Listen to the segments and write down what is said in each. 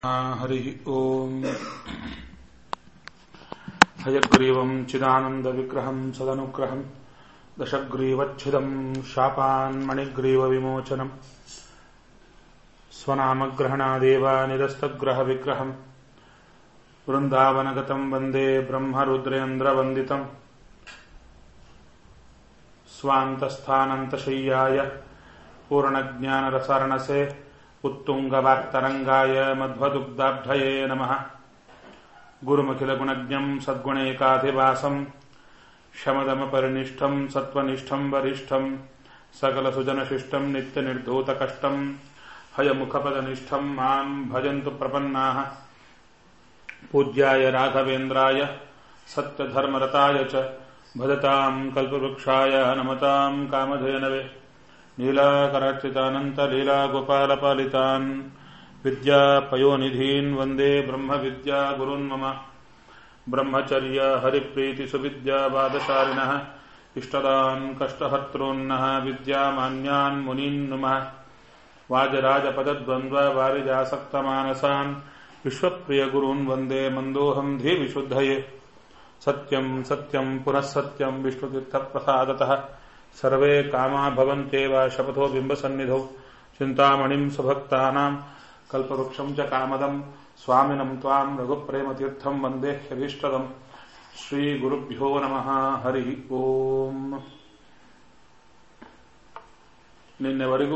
ಹರಿ ಓಂ ಹಯಗ್ರೀವಂ ಚಿದಾನಂದವಿಗ್ರಹಂ ಸದನುಗ್ರಹಂ ದಶಗ್ರೀವಚ್ಛಿದಂ ಶಾಪಾನ್ ಮಣಿಗ್ರೀವವಿಮೋಚನಂ ಸ್ವನಾಮಗ್ರಹಣಾದೇವ ನಿರಸ್ತಗ್ರಹವಿಗ್ರಹಂ ವೃಂದಾವನಗತಂ ವಂದೇ ಬ್ರಹ್ಮರುದ್ರೇಂದ್ರವಂದಿತಂ ಸ್ವಾಂತಸ್ಥಾನಂತಶಯ್ಯಾಯ ಪೂರ್ಣಜ್ಞಾನರಸರ್ಣಸೆ उत्तुंगवाक्तरंगाय मध्वदुग्धाब्धये नमः गुरुमखिलगुणज्ञं सद्गुणैकाधिवासं शमदमपरिनिष्ठं सत्त्वनिष्ठं वरिष्ठं सकलसुजनशिष्टं नित्यनिर्धूतकष्टं हयमुखपदनिष्ठं मां भजन्तु प्रपन्नाः पूज्याय राघवेन्द्राय सत्यधर्मरताय च भजतां कल्पवृक्षाय नमतां कामधेनवे लीलाकरार्चितानन्तलीलागोपालपालितान् विद्यापयोनिधीन् वन्दे ब्रह्मविद्यागुरून् मम ब्रह्मचर्य हरिप्रीतिसुविद्यावादशालिनः इष्टदान् कष्टहर्तॄन्नः विद्यामान्यान् मुनीन् नुमः वाजराजपदद्वन्द्ववारिजासक्तमानसान् विश्वप्रियगुरून् वन्दे मन्दोऽहं धीविशुद्धये सत्यं सत्यं पुनः सत्यं विष्णुतीर्थप्रसादतः सर्वे कामा भवन्त्येव शपथो बिम्बसन्निधौ चिन्तामणिं सुभक्तानां कल्पवृक्षं च कामदं स्वामिनं त्वां रघुप्रेमतीर्थं वन्दे ह्यभीष्टदम् श्रीगुरुभ्यो नमः हरि ओಂ ನಿನ್ನೆವರೆಗೂ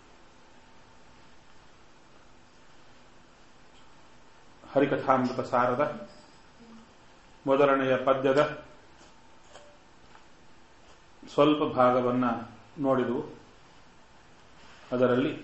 ಹರಿಕಥಾಮೃತ ಸಾರದ ಮೊದಲನೆಯ ಪದ್ಯದ ಸ್ವಲ್ಪ ಭಾಗವನ್ನ ನೋಡಿದವು. ಅದರಲ್ಲಿ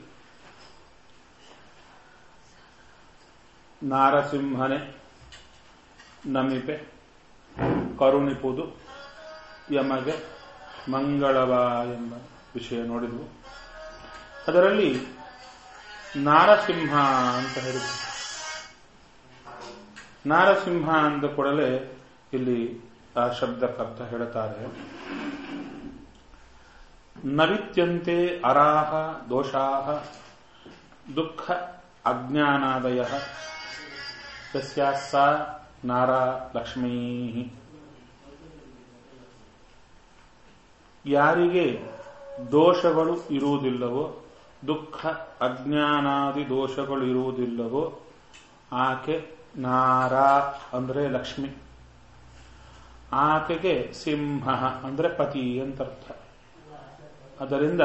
ನಾರಸಿಂಹನೆ ನಮಿಪೆ ಕರುಣಿಪುದು ಯಮಗೆ ಮಂಗಳವ ಎಂಬ ವಿಷಯ ನೋಡಿದವು. ಅದರಲ್ಲಿ ನಾರಸಿಂಹ ಅಂತ ಹೇಳಿದರು. ನಾರಸಿಂಹ ಅಂದ ಕೂಡಲೇ ಇಲ್ಲಿ ಆ ಶಬ್ದಕ್ಕರ್ಥ ಹೇಳುತ್ತಾರೆ. ನವಿತ್ಯಂತೆ ಅರಾಹ ದೋಷಾಹ ದುಃಖ ಅಜ್ಞಾನಾದಯಃ ಯಸ್ಯಾಸ್ಸ ನಾರಾ ಲಕ್ಷ್ಮೀ. ಯಾರಿಗೆ ದೋಷಗಳು ಇರುವುದಿಲ್ಲವೋ, ದುಃಖ ಅಜ್ಞಾನಾದಿ ದೋಷಗಳು ಇರುವುದಿಲ್ಲವೋ ಆಕೆ ನಾರಾ ಅಂದ್ರೆ ಲಕ್ಷ್ಮಿ. ಆಕೆಗೆ ಸಿಂಹ ಅಂದ್ರೆ ಪತಿ ಅಂತರ್ಥ. ಅದರಿಂದ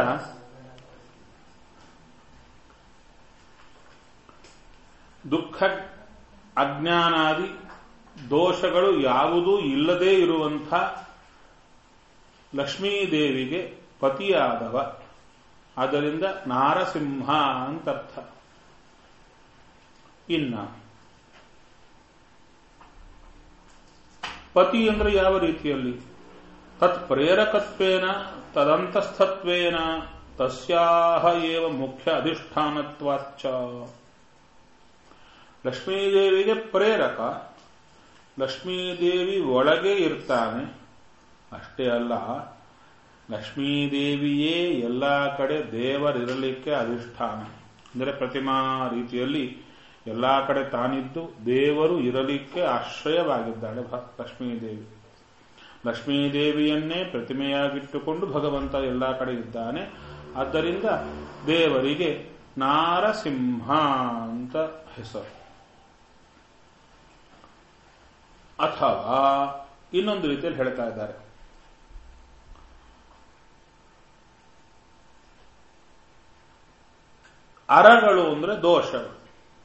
ದುಃಖ ಅಜ್ಞಾನಾದಿ ದೋಷಗಳು ಯಾವುದೂ ಇಲ್ಲದೇ ಇರುವಂಥ ಲಕ್ಷ್ಮೀದೇವಿಗೆ ಪತಿಯಾದವ. ಅದರಿಂದ ನಾರಸಿಂಹ ಅಂತರ್ಥ. ಇನ್ನ ಪತಿ ಅಂದ್ರೆ ಯಾವ ರೀತಿಯಲ್ಲಿ? ತತ್ ಪ್ರೇರಕತ್ವೇನ ತದಂತಸ್ಥತ್ವೇನ ತಸ್ಯಾಹ ಏವ ಮುಖ್ಯ ಅಧಿಷ್ಠಾನತ್ವಾಚ್ಚ. ಲಕ್ಷ್ಮೀದೇವಿಗೆ ಪ್ರೇರಕ, ಲಕ್ಷ್ಮೀದೇವಿ ಒಳಗೆ ಇರ್ತಾನೆ. ಅಷ್ಟೇ ಅಲ್ಲ, ಲಕ್ಷ್ಮೀದೇವಿಯೇ ಎಲ್ಲ ಕಡೆ ದೇವರಿರಲಿಕ್ಕೆ ಅಧಿಷ್ಠಾನ. ಅಂದರೆ ಪ್ರತಿಮಾ ರೀತಿಯಲ್ಲಿ ಎಲ್ಲ ಕಡೆ ತಾನಿದ್ದು ದೇವರು ಇರಲಿಕ್ಕೆ ಆಶ್ರಯವಾಗಿದ್ದಾಳೆ ಲಕ್ಷ್ಮೀದೇವಿ. ಲಕ್ಷ್ಮೀದೇವಿಯನ್ನೇ ಪ್ರತಿಮೆಯಾಗಿಟ್ಟುಕೊಂಡು ಭಗವಂತ ಎಲ್ಲ ಕಡೆ ಇದ್ದಾನೆ. ಆದ್ದರಿಂದ ದೇವರಿಗೆ ನಾರಸಿಂಹ ಅಂತ ಹೆಸರು. ಅಥವಾ ಇನ್ನೊಂದು ರೀತಿಯಲ್ಲಿ ಹೇಳ್ತಾ ಇದ್ದಾರೆ, ಅರಗಳು ಅಂದ್ರೆ ದೋಷಗಳು.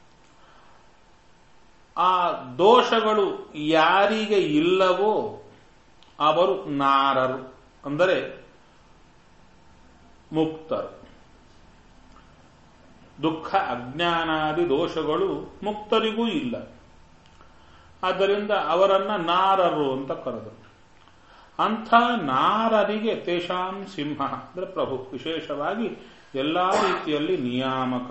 ಆ ದೋಷಗಳು ಯಾರಿಗೆ ಇಲ್ಲವೋ ಅವರು ನಾರರು, ಅಂದರೆ ಮುಕ್ತರು. ದುಃಖ ಅಜ್ಞಾನಾದಿ ದೋಷಗಳು ಮುಕ್ತರಿಗೂ ಇಲ್ಲ. ಆದ್ದರಿಂದ ಅವರನ್ನ ನಾರರು ಅಂತ ಕರೆದರು. ಅಂಥ ನಾರರಿಗೆ ತೇಷಾಂ ಸಿಂಹ ಅಂದ್ರೆ ಪ್ರಭು ವಿಶೇಷವಾಗಿ ಎಲ್ಲಾ ರೀತಿಯಲ್ಲಿ ನಿಯಾಮಕ.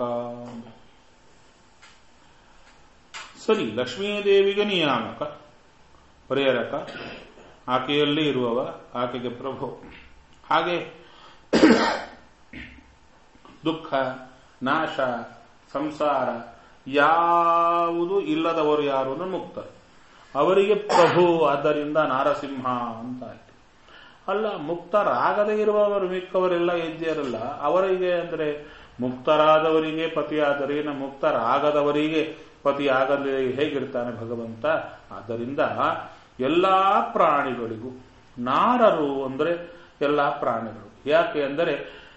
ಸರಿ, ಲಕ್ಷ್ಮೀದೇವಿಗೆ ನಿಯಾಮಕ, ಪ್ರೇರಕ, ಆಕೆಯಲ್ಲಿ ಇರುವವ, ಆಕೆಗೆ ಪ್ರಭು. ಹಾಗೆ ದುಃಖ ನಾಶ ಸಂಸಾರ ಯಾವುದು ಇಲ್ಲದವರು ಯಾರು ಅಂದ್ರೆ ಮುಕ್ತರು. ಅವರಿಗೆ ಪ್ರಭು, ಆದ್ದರಿಂದ ನಾರಸಿಂಹ ಅಂತ ಆಯ್ತು. ಅಲ್ಲ, ಮುಕ್ತರಾಗದೇ ಇರುವವರು ಮಿಕ್ಕವರೆಲ್ಲ ಇದ್ದೀರಲ್ಲ, ಅವರಿಗೆ ಅಂದ್ರೆ ಮುಕ್ತರಾದವರಿಗೆ ಪತಿಯಾದರೆ ಮುಕ್ತರಾಗದವರಿಗೆ ಪತಿ ಆಗದೆ ಹೇಗಿರ್ತಾನೆ ಭಗವಂತ? ಆದ್ದರಿಂದ ಎಲ್ಲಾ ಪ್ರಾಣಿಗಳಿಗೂ ನಾರರು ಅಂದ್ರೆ ಎಲ್ಲಾ ಪ್ರಾಣಿಗಳು. ಯಾಕೆ ಅಂದರೆ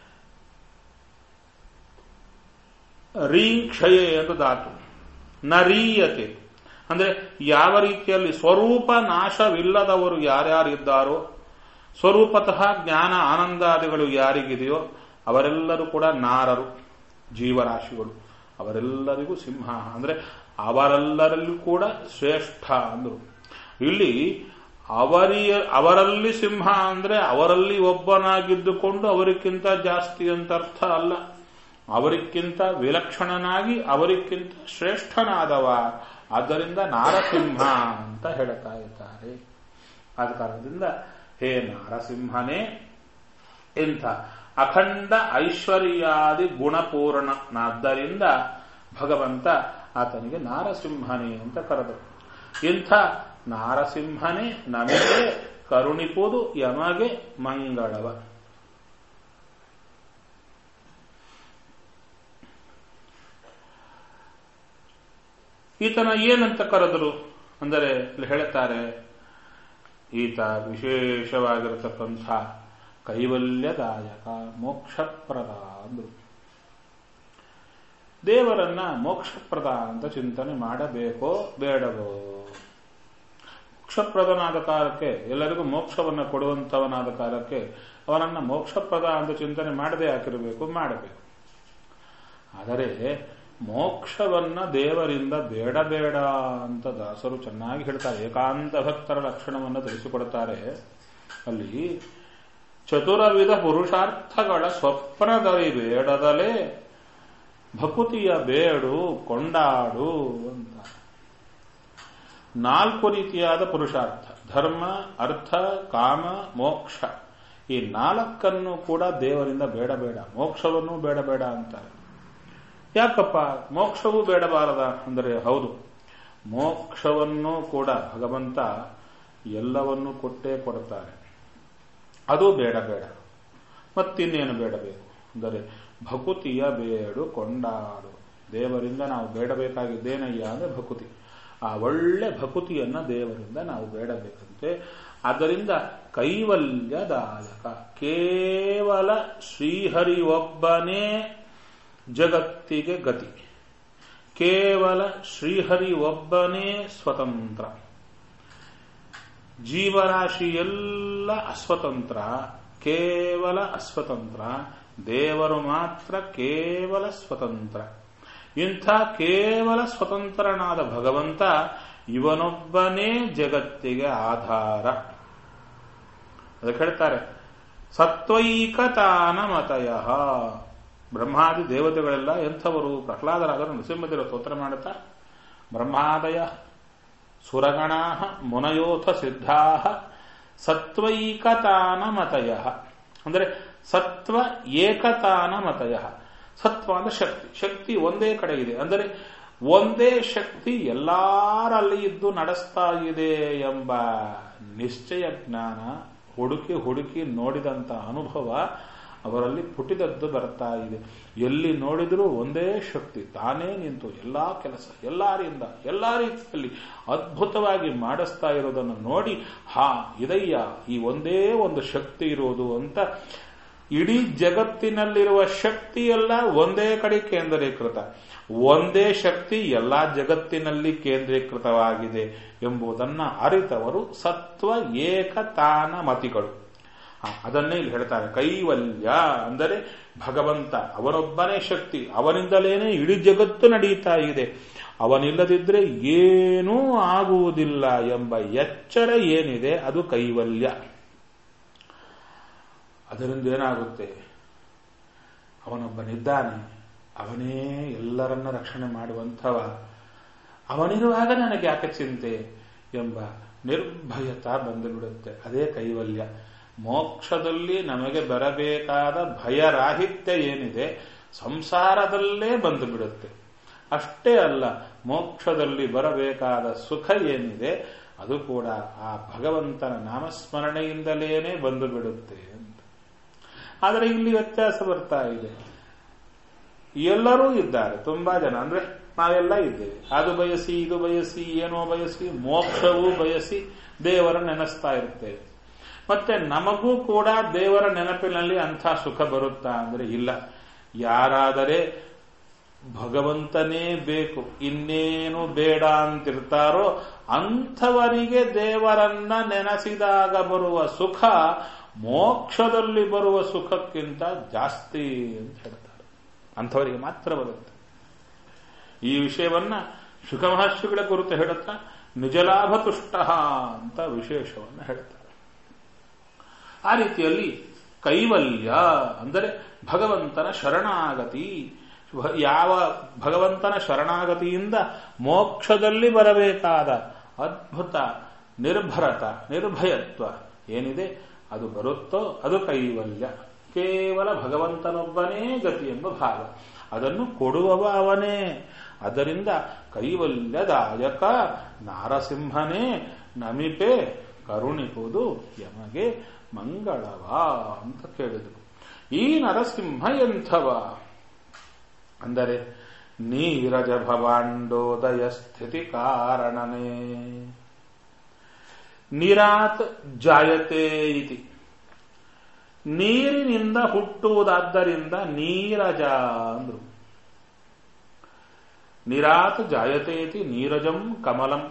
ರೀಕ್ಷಯೇ ಎಂದು ಧಾತು, ನರೀಯತೆ ಅಂದ್ರೆ ಯಾವ ರೀತಿಯಲ್ಲಿ ಸ್ವರೂಪ ನಾಶವಿಲ್ಲದವರು ಯಾರ್ಯಾರಿದ್ದಾರೋ, ಸ್ವರೂಪತಃ ಜ್ಞಾನ ಆನಂದಾದಿಗಳು ಯಾರಿಗಿದೆಯೋ ಅವರೆಲ್ಲರೂ ಕೂಡ ನಾರರು, ಜೀವರಾಶಿಗಳು. ಅವರೆಲ್ಲರಿಗೂ ಸಿಂಹ ಅಂದ್ರೆ ಅವರೆಲ್ಲರಲ್ಲೂ ಕೂಡ ಶ್ರೇಷ್ಠ ಅಂದ್ರು. ಇಲ್ಲಿ ಅವರಲ್ಲಿ ಸಿಂಹ ಅಂದ್ರೆ ಅವರಲ್ಲಿ ಒಬ್ಬನಾಗಿದ್ದುಕೊಂಡು ಅವರಿಗಿಂತ ಜಾಸ್ತಿ ಅಂತ ಅರ್ಥ ಅಲ್ಲ. ಅವರಿಗಿಂತ ವಿಲಕ್ಷಣನಾಗಿ ಅವರಿಗಿಂತ ಶ್ರೇಷ್ಠನಾದವ, ಆದ್ದರಿಂದ ನಾರಸಿಂಹ ಅಂತ ಹೇಳ್ತಾ ಇದ್ದಾರೆ. ಆದ ಕಾರಣದಿಂದ ಹೇ ನಾರಸಿಂಹನೇ, ಇಂಥ ಅಖಂಡ ಐಶ್ವರ್ಯಾದಿ ಗುಣಪೂರ್ಣನಾದ್ದರಿಂದ ಭಗವಂತ ಆತನಿಗೆ ನಾರಸಿಂಹನೇ ಅಂತ ಕರೆದರು. ಇಂಥ ನಾರಸಿಂಹನೇ ನಮಗೆ ಕರುಣಿಪುದು ಯಮಗೆ ಮಂಗಳವ. ಈತನ ಏನಂತ ಕರೆದರು ಅಂದರೆ ಇಲ್ಲಿ ಹೇಳುತ್ತಾರೆ, ಈತ ವಿಶೇಷವಾಗಿರತಕ್ಕಂಥ ಕೈವಲ್ಯದಾಯಕ ಮೋಕ್ಷಪ್ರದ ಅಂದರು. ದೇವರನ್ನ ಮೋಕ್ಷಪ್ರದ ಅಂತ ಚಿಂತನೆ ಮಾಡಬೇಕೋ ಬೇಡವೋ? ಮೋಕ್ಷಪ್ರದನಾದ ಕಾಲಕ್ಕೆ, ಎಲ್ಲರಿಗೂ ಮೋಕ್ಷವನ್ನು ಕೊಡುವಂತವನಾದ ಕಾಲಕ್ಕೆ ಅವನನ್ನ ಮೋಕ್ಷಪ್ರದ ಅಂತ ಚಿಂತನೆ ಮಾಡದೆ ಹಾಕಿರಬೇಕು, ಮಾಡಬೇಕು. ಆದರೆ ಮೋಕ್ಷವನ್ನ ದೇವರಿಂದ ಬೇಡ ಬೇಡ ಅಂತ ದಾಸರು ಚೆನ್ನಾಗಿ ಹೇಳ್ತಾರೆ. ಏಕಾಂತ ಭಕ್ತರ ಲಕ್ಷಣವನ್ನು ತಿಳಿಸಿಕೊಡುತ್ತಾರೆ. ಅಲ್ಲಿ ಚತುರವಿಧ ಪುರುಷಾರ್ಥಗಳ ಸ್ವಪ್ನದಲ್ಲಿ ಬೇಡದಲೇ ಭಕುತಿಯ ಬೇಡು ಕೊಂಡಾಡು ಅಂತ. 4 ರೀತಿಯಾದ ಪುರುಷಾರ್ಥ, ಧರ್ಮ, ಅರ್ಥ, ಕಾಮ, ಮೋಕ್ಷ. ಈ 4 ಕೂಡ ದೇವರಿಂದ ಬೇಡ ಬೇಡ, ಮೋಕ್ಷವನ್ನು ಬೇಡ ಬೇಡ ಅಂತಾರೆ. ಯಾಕಪ್ಪ ಮೋಕ್ಷವೂ ಬೇಡಬಾರದ ಅಂದರೆ, ಹೌದು, ಮೋಕ್ಷವನ್ನು ಕೂಡ ಭಗವಂತ ಎಲ್ಲವನ್ನೂ ಕೊಟ್ಟೇ ಕೊಡುತ್ತಾರೆ. ಅದು ಬೇಡ ಬೇಡ. ಮತ್ತಿನ್ನೇನು ಬೇಡಬೇಕು ಅಂದರೆ ಭಕುತಿಯ ಬೇಡು ಕೊಂಡಾಡು. ದೇವರಿಂದ ನಾವು ಬೇಡಬೇಕಾಗಿದ್ದೇನಯ್ಯ ಅಂದರೆ ಭಕುತಿ. ಆ ಒಳ್ಳೆ ಭಕುತಿಯನ್ನ ದೇವರಿಂದ ನಾವು ಬೇಡಬೇಕಂತೆ. ಆದ್ದರಿಂದ ಕೈವಲ್ಯದಾಯಕ, ಕೇವಲ ಶ್ರೀಹರಿ ಒಬ್ಬನೇ ಜಗತ್ತಿಗೆ ಗತಿ, ಕೇವಲ ಶ್ರೀಹರಿ ಒಬ್ಬನೇ ಸ್ವತಂತ್ರ. ಜೀವರಾಶಿ ಎಲ್ಲ ಅಸ್ವತಂತ್ರ, ಕೇವಲ ಅಸ್ವತಂತ್ರ. ದೇವರು ಮಾತ್ರ ಕೇವಲ ಸ್ವತಂತ್ರ. ಇಂಥ ಕೇವಲ ಸ್ವತಂತ್ರನಾದ ಭಗವಂತ ಇವನೊಬ್ಬನೇ ಜಗತ್ತಿಗೆ ಆಧಾರ. ಅದಕ್ಕೆ ಹೇಳ್ತಾರೆ ಸತ್ವೈಕತಾನಮತಯ. ಬ್ರಹ್ಮಾದಿ ದೇವತೆಗಳೆಲ್ಲ ಎಂಥವರು? ಪ್ರಹ್ಲಾದರಾದರು ನೃಸಿಂಹದೇವರು ಸ್ತೋತ್ರ ಮಾಡುತ್ತಾ, ಬ್ರಹ್ಮಾದಯ ಸುರಗಣಾ ಮುನಯೋಥ ಸಿದ್ಧಾ ಸತ್ವೈಕತಾನಮತಯ ಅಂದರೆ ಸತ್ವ ಏಕತಾನಮತಯ. ಸತ್ವ ಅಂದ್ರೆ ಶಕ್ತಿ, ಶಕ್ತಿ ಒಂದೇ ಕಡೆ ಇದೆ ಅಂದರೆ ಒಂದೇ ಶಕ್ತಿ ಎಲ್ಲಾರಲ್ಲಿ ಇದ್ದು ನಡೆಸ್ತಾ ಇದೆ ಎಂಬ ನಿಶ್ಚಯ ಜ್ಞಾನ ಹುಡುಕಿ ಹುಡುಕಿ ನೋಡಿದಂತ ಅನುಭವ ಅವರಲ್ಲಿ ಪುಟಿದದ್ದು ಬರ್ತಾ ಇದೆ. ಎಲ್ಲಿ ನೋಡಿದರೂ ಒಂದೇ ಶಕ್ತಿ ತಾನೇ ನಿಂತು ಎಲ್ಲಾ ಕೆಲಸ ಎಲ್ಲರಿಂದ ಎಲ್ಲಾ ರೀತಿಯಲ್ಲಿ ಅದ್ಭುತವಾಗಿ ಮಾಡಿಸ್ತಾ ಇರೋದನ್ನು ನೋಡಿ, ಇದಯ್ಯ ಈ ಒಂದೇ ಒಂದು ಶಕ್ತಿ ಇರುವುದು ಅಂತ. ಇಡೀ ಜಗತ್ತಿನಲ್ಲಿರುವ ಶಕ್ತಿ ಎಲ್ಲ ಒಂದೇ ಕಡೆ ಕೇಂದ್ರೀಕೃತ, ಒಂದೇ ಶಕ್ತಿ ಎಲ್ಲಾ ಜಗತ್ತಿನಲ್ಲಿ ಕೇಂದ್ರೀಕೃತವಾಗಿದೆ ಎಂಬುದನ್ನು ಅರಿತವರು ಸತ್ವ ಏಕತಾನ ಮತಿಗಳು. ಅದನ್ನೇ ಇಲ್ಲಿ ಹೇಳ್ತಾರೆ. ಕೈವಲ್ಯ ಅಂದರೆ ಭಗವಂತ ಅವನೊಬ್ಬನೇ ಶಕ್ತಿ, ಅವನಿಂದಲೇನೆ ಇಡೀ ಜಗತ್ತು ನಡೆಯುತ್ತಾ ಇದೆ. ಅವನಿಲ್ಲದಿದ್ರೆ ಏನೂ ಆಗುವುದಿಲ್ಲ ಎಂಬ ಎಚ್ಚರ ಏನಿದೆ ಅದು ಕೈವಲ್ಯ. ಅದರಿಂದ ಏನಾಗುತ್ತೆ? ಅವನೊಬ್ಬನಿದ್ದಾನೆ, ಅವನೇ ಎಲ್ಲರನ್ನ ರಕ್ಷಣೆ ಮಾಡುವಂಥವ, ಅವನಿರುವಾಗ ನನಗೆ ಯಾಕೆ ಚಿಂತೆ ಎಂಬ ನಿರ್ಭಯತಾ ಬಂದು ಬಿಡುತ್ತೆ. ಅದೇ ಕೈವಲ್ಯ. ಮೋಕ್ಷದಲ್ಲಿ ನಮಗೆ ಬರಬೇಕಾದ ಭಯರಾಹಿತ್ಯ ಏನಿದೆ ಸಂಸಾರದಲ್ಲೇ ಬಂದು ಬಿಡುತ್ತೆ. ಅಷ್ಟೇ ಅಲ್ಲ, ಮೋಕ್ಷದಲ್ಲಿ ಬರಬೇಕಾದ ಸುಖ ಏನಿದೆ ಅದು ಕೂಡ ಆ ಭಗವಂತನ ನಾಮಸ್ಮರಣೆಯಿಂದಲೇನೆ ಬಂದು ಬಿಡುತ್ತೆ ಅಂತ. ಆದರೆ ಇಲ್ಲಿ ವ್ಯತ್ಯಾಸ ಬರ್ತಾ ಇದೆ. ಎಲ್ಲರೂ ಇದ್ದಾರೆ, ತುಂಬಾ ಜನ, ಅಂದ್ರೆ ನಾವೆಲ್ಲ ಇದ್ದೇವೆ. ಅದು ಬಯಸಿ, ಇದು ಬಯಸಿ, ಏನೋ ಬಯಸಿ, ಮೋಕ್ಷವೂ ಬಯಸಿ ದೇವರ ನೆನೆಸ್ತಾ ಇರ್ತೇವೆ. ಮತ್ತೆ ನಮಗೂ ಕೂಡ ದೇವರ ನೆನಪಿನಲ್ಲಿ ಅಂಥ ಸುಖ ಬರುತ್ತಾ ಅಂದ್ರೆ ಇಲ್ಲ. ಯಾರಾದರೆ ಭಗವಂತನೇ ಬೇಕು, ಇನ್ನೇನು ಬೇಡ ಅಂತಿರ್ತಾರೋ ಅಂಥವರಿಗೆ ದೇವರನ್ನ ನೆನೆಸಿದಾಗ ಬರುವ ಸುಖ ಮೋಕ್ಷದಲ್ಲಿ ಬರುವ ಸುಖಕ್ಕಿಂತ ಜಾಸ್ತಿ ಅಂತ ಹೇಳ್ತಾರೆ. ಅಂಥವರಿಗೆ ಮಾತ್ರ ಬರುತ್ತೆ. ಈ ವಿಷಯವನ್ನ ಶುಕ ಮಹರ್ಷಿಗಳ ಕುರಿತು ಹೇಳುತ್ತಾ ನಿಜಲಾಭ ತುಷ್ಟ ಅಂತ ವಿಶೇಷವನ್ನು ಹೇಳ್ತಾರೆ. ಆ ರೀತಿಯಲ್ಲಿ ಕೈವಲ್ಯ ಅಂದರೆ ಭಗವಂತನ ಶರಣಾಗತಿ. ಯಾವ ಭಗವಂತನ ಶರಣಾಗತಿಯಿಂದ ಮೋಕ್ಷದಲ್ಲಿ ಬರಬೇಕಾದ ಅದ್ಭುತ ನಿರ್ಭರತ ನಿರ್ಭಯತ್ವ ಏನಿದೆ ಅದು ಬರುತ್ತೋ ಅದು ಕೈವಲ್ಯ. ಕೇವಲ ಭಗವಂತನೊಬ್ಬನೇ ಗತಿ ಎಂಬ ಭಾವ, ಅದನ್ನು ಕೊಡುವವ ಅವನೇ. ಅದರಿಂದ ಕೈವಲ್ಯದಾಯಕ ನಾರಸಿಂಹನೇ ನಮಿಪೆ ಕರುಣಿಪುದು ಯಮಗೆ ಮಂಗಳವ ಅಂತ ಕೇಳಿದರು. ಈ ನರಸಿಂಹ ಎಂಥವ ಅಂದರೆ ನೀರಜ ಭವಾಂಡೋದಯ ಸ್ಥಿತಿ ಕಾರಣನೇ. ನೀರಾತ್ ಜಾಯತೆ ಇತಿ, ನೀರಿನಿಂದ ಹುಟ್ಟುವುದಾದ್ದರಿಂದ ನೀರಜ ಅಂದ್ರು. ನೀರಾತ್ ಜಾಯತೆ ಇತಿ ನೀರಜಂ ಕಮಲಂ.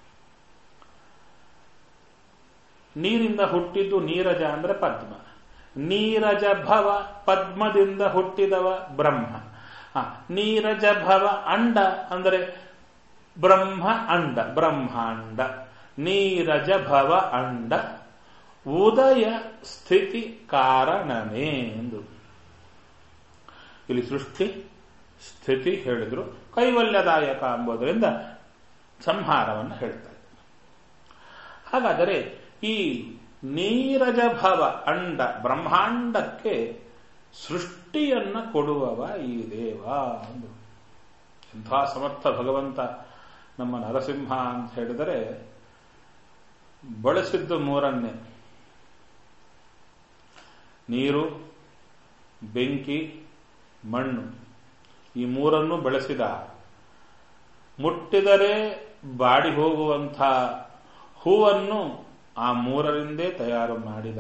ನೀರಿಂದ ಹುಟ್ಟಿದ್ದು ನೀರಜ ಅಂದ್ರೆ ಪದ್ಮ. ನೀರಜ ಭವ, ಪದ್ಮದಿಂದ ಹುಟ್ಟಿದವ ಬ್ರಹ್ಮ. ನೀರಜ ಭವ ಅಂಡ ಅಂದರೆ ಬ್ರಹ್ಮ ಅಂಡ, ಬ್ರಹ್ಮಾಂಡ. ನೀರಜ ಭವ ಅಂಡ ಉದಯ ಸ್ಥಿತಿ ಕಾರಣನೇ ಎಂದು ಇಲ್ಲಿ ಸೃಷ್ಟಿ ಸ್ಥಿತಿ ಹೇಳಿದ್ರು. ಕೈವಲ್ಯದಾಯಕ ಎಂಬುದರಿಂದ ಸಂಹಾರವನ್ನು ಹೇಳ್ತಾರೆ. ಹಾಗಾದರೆ ಈ ನೀರಜ ಭವ ಅಂಡ ಬ್ರಹ್ಮಾಂಡಕ್ಕೆ ಸೃಷ್ಟಿಯನ್ನ ಕೊಡುವವ ಈ ದೇವ ಅಂದರು. ಎಂಥ ಸಮರ್ಥ ಭಗವಂತ ನಮ್ಮ ನರಸಿಂಹ ಅಂತ ಹೇಳಿದರೆ ಬಳಸಿದ್ದು ಮೂರನ್ನೇ: ನೀರು, ಬೆಂಕಿ, ಮಣ್ಣು. ಈ ಮೂರನ್ನು ಬೆಳೆಸಿದ. ಮುಟ್ಟಿದರೆ ಬಾಡಿ ಹೋಗುವಂಥ ಹೂವನ್ನು ಆ ಮೂರರಿಂದೇ ತಯಾರು ಮಾಡಿದ.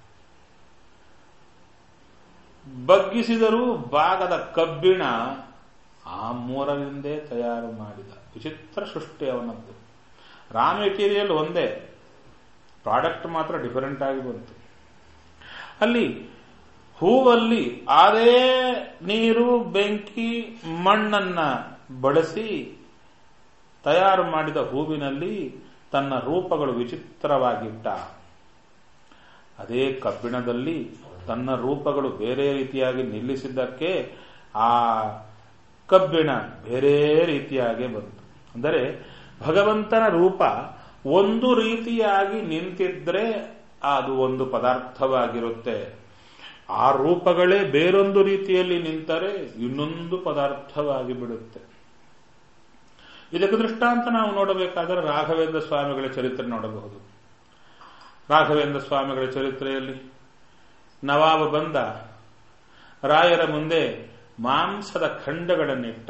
ಬಗ್ಗಿಸಿದರೂ ಬಾಗದ ಕಬ್ಬಿಣ ಆ ಮೂರರಿಂದೇ ತಯಾರು ಮಾಡಿದ. ವಿಚಿತ್ರ ಸೃಷ್ಟಿ ಅವನದ್ದು. ರಾ ಮೆಟೀರಿಯಲ್ ಒಂದೇ, ಪ್ರಾಡಕ್ಟ್ ಮಾತ್ರ ಡಿಫರೆಂಟ್ ಆಗಿ ಬಂತು. ಅಲ್ಲಿ ಹೂವಲ್ಲಿ ಅದೇ ನೀರು, ಬೆಂಕಿ, ಮಣ್ಣನ್ನ ಬಳಸಿ ತಯಾರು ಮಾಡಿದ ಹೂವಿನಲ್ಲಿ ತನ್ನ ರೂಪಗಳು ವಿಚಿತ್ರವಾಗಿಟ್ಟ. ಅದೇ ಕಬ್ಬಿಣದಲ್ಲಿ ತನ್ನ ರೂಪಗಳು ಬೇರೆ ರೀತಿಯಾಗಿ ನಿಲ್ಲಿಸಿದ್ದಕ್ಕೆ ಆ ಕಬ್ಬಿಣ ಬೇರೆ ರೀತಿಯಾಗಿ ಬಂತು. ಅಂದರೆ ಭಗವಂತನ ರೂಪ ಒಂದು ರೀತಿಯಾಗಿ ನಿಂತಿದ್ರೆ ಅದು ಒಂದು ಪದಾರ್ಥವಾಗಿರುತ್ತೆ. ಆ ರೂಪಗಳೇ ಬೇರೊಂದು ರೀತಿಯಲ್ಲಿ ನಿಂತರೆ ಇನ್ನೊಂದು ಪದಾರ್ಥವಾಗಿ ಬಿಡುತ್ತೆ. ಇದಕ್ಕೆ ದೃಷ್ಟಾಂತ ನಾವು ನೋಡಬೇಕಾದರೆ ರಾಘವೇಂದ್ರ ಸ್ವಾಮಿಗಳ ಚರಿತ್ರೆ ನೋಡಬಹುದು. ರಾಘವೇಂದ್ರ ಸ್ವಾಮಿಗಳ ಚರಿತ್ರೆಯಲ್ಲಿ ನವಾಬ ಬಂದ, ರಾಯರ ಮುಂದೆ ಮಾಂಸದ ಖಂಡಗಳನ್ನಿಟ್ಟ.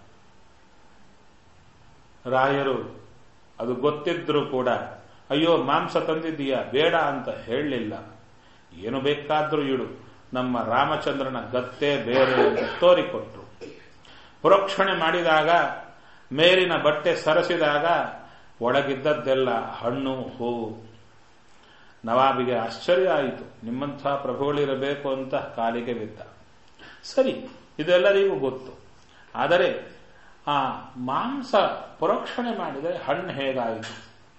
ರಾಯರು ಅದು ಗೊತ್ತಿದ್ರೂ ಕೂಡ ಅಯ್ಯೋ ಮಾಂಸ ತಂದಿದ್ದೀಯಾ ಬೇಡ ಅಂತ ಹೇಳಲಿಲ್ಲ. ಏನು ಬೇಕಾದ್ರೂ ಇಡು, ನಮ್ಮ ರಾಮಚಂದ್ರನ ಗತ್ತೆ ಬೇರೆ ಅಂತ ತೋರಿಕೊಟ್ರು. ಪ್ರೋಕ್ಷಣೆ ಮಾಡಿದಾಗ ಮೇಲಿನ ಬಟ್ಟೆ ಸರಸಿದಾಗ ಒಳಗಿದ್ದದ್ದೆಲ್ಲ ಹಣ್ಣು ಹೂವು. ನವಾಬಿಗೆ ಆಶ್ಚರ್ಯ ಆಯಿತು. ನಿಮ್ಮಂಥ ಪ್ರಭುಗಳಿರಬೇಕು ಅಂತ ಕಾಲಿಗೆ ಬಿದ್ದ. ಸರಿ, ಇದೆಲ್ಲರಿಗೂ ಗೊತ್ತು. ಆದರೆ ಆ ಮಾಂಸ ಪ್ರೋಕ್ಷಣೆ ಮಾಡಿದರೆ ಹಣ್ಣು ಹೇಗಾಯಿತು?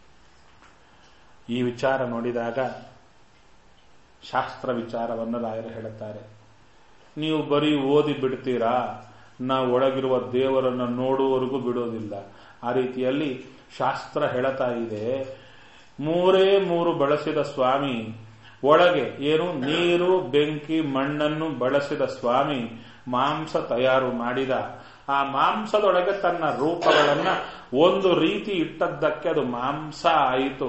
ಈ ವಿಚಾರ ನೋಡಿದಾಗ ಶಾಸ್ತ್ರ ವಿಚಾರವನ್ನು ರಾಯರು ಹೇಳುತ್ತಾರೆ. ನೀವು ಬರೀ ಓದಿ ಬಿಡ್ತೀರಾ, ನಾವು ಒಳಗಿರುವ ದೇವರನ್ನು ನೋಡುವವರೆಗೂ ಬಿಡೋದಿಲ್ಲ. ಆ ರೀತಿಯಲ್ಲಿ ಶಾಸ್ತ್ರ ಹೇಳುತ್ತಾ ಇದೆ, ಮೂರೇ ಮೂರು ಬಳಸಿದ ಸ್ವಾಮಿ ಒಳಗೆ ಏನು ನೀರು, ಬೆಂಕಿ, ಮಣ್ಣನ್ನು ಬಳಸಿದ ಸ್ವಾಮಿ ಮಾಂಸ ತಯಾರು ಮಾಡಿದ. ಆ ಮಾಂಸದೊಳಗೆ ತನ್ನ ರೂಪಗಳನ್ನ ಒಂದು ರೀತಿ ಇಟ್ಟದ್ದಕ್ಕೆ ಅದು ಮಾಂಸ ಆಯಿತು.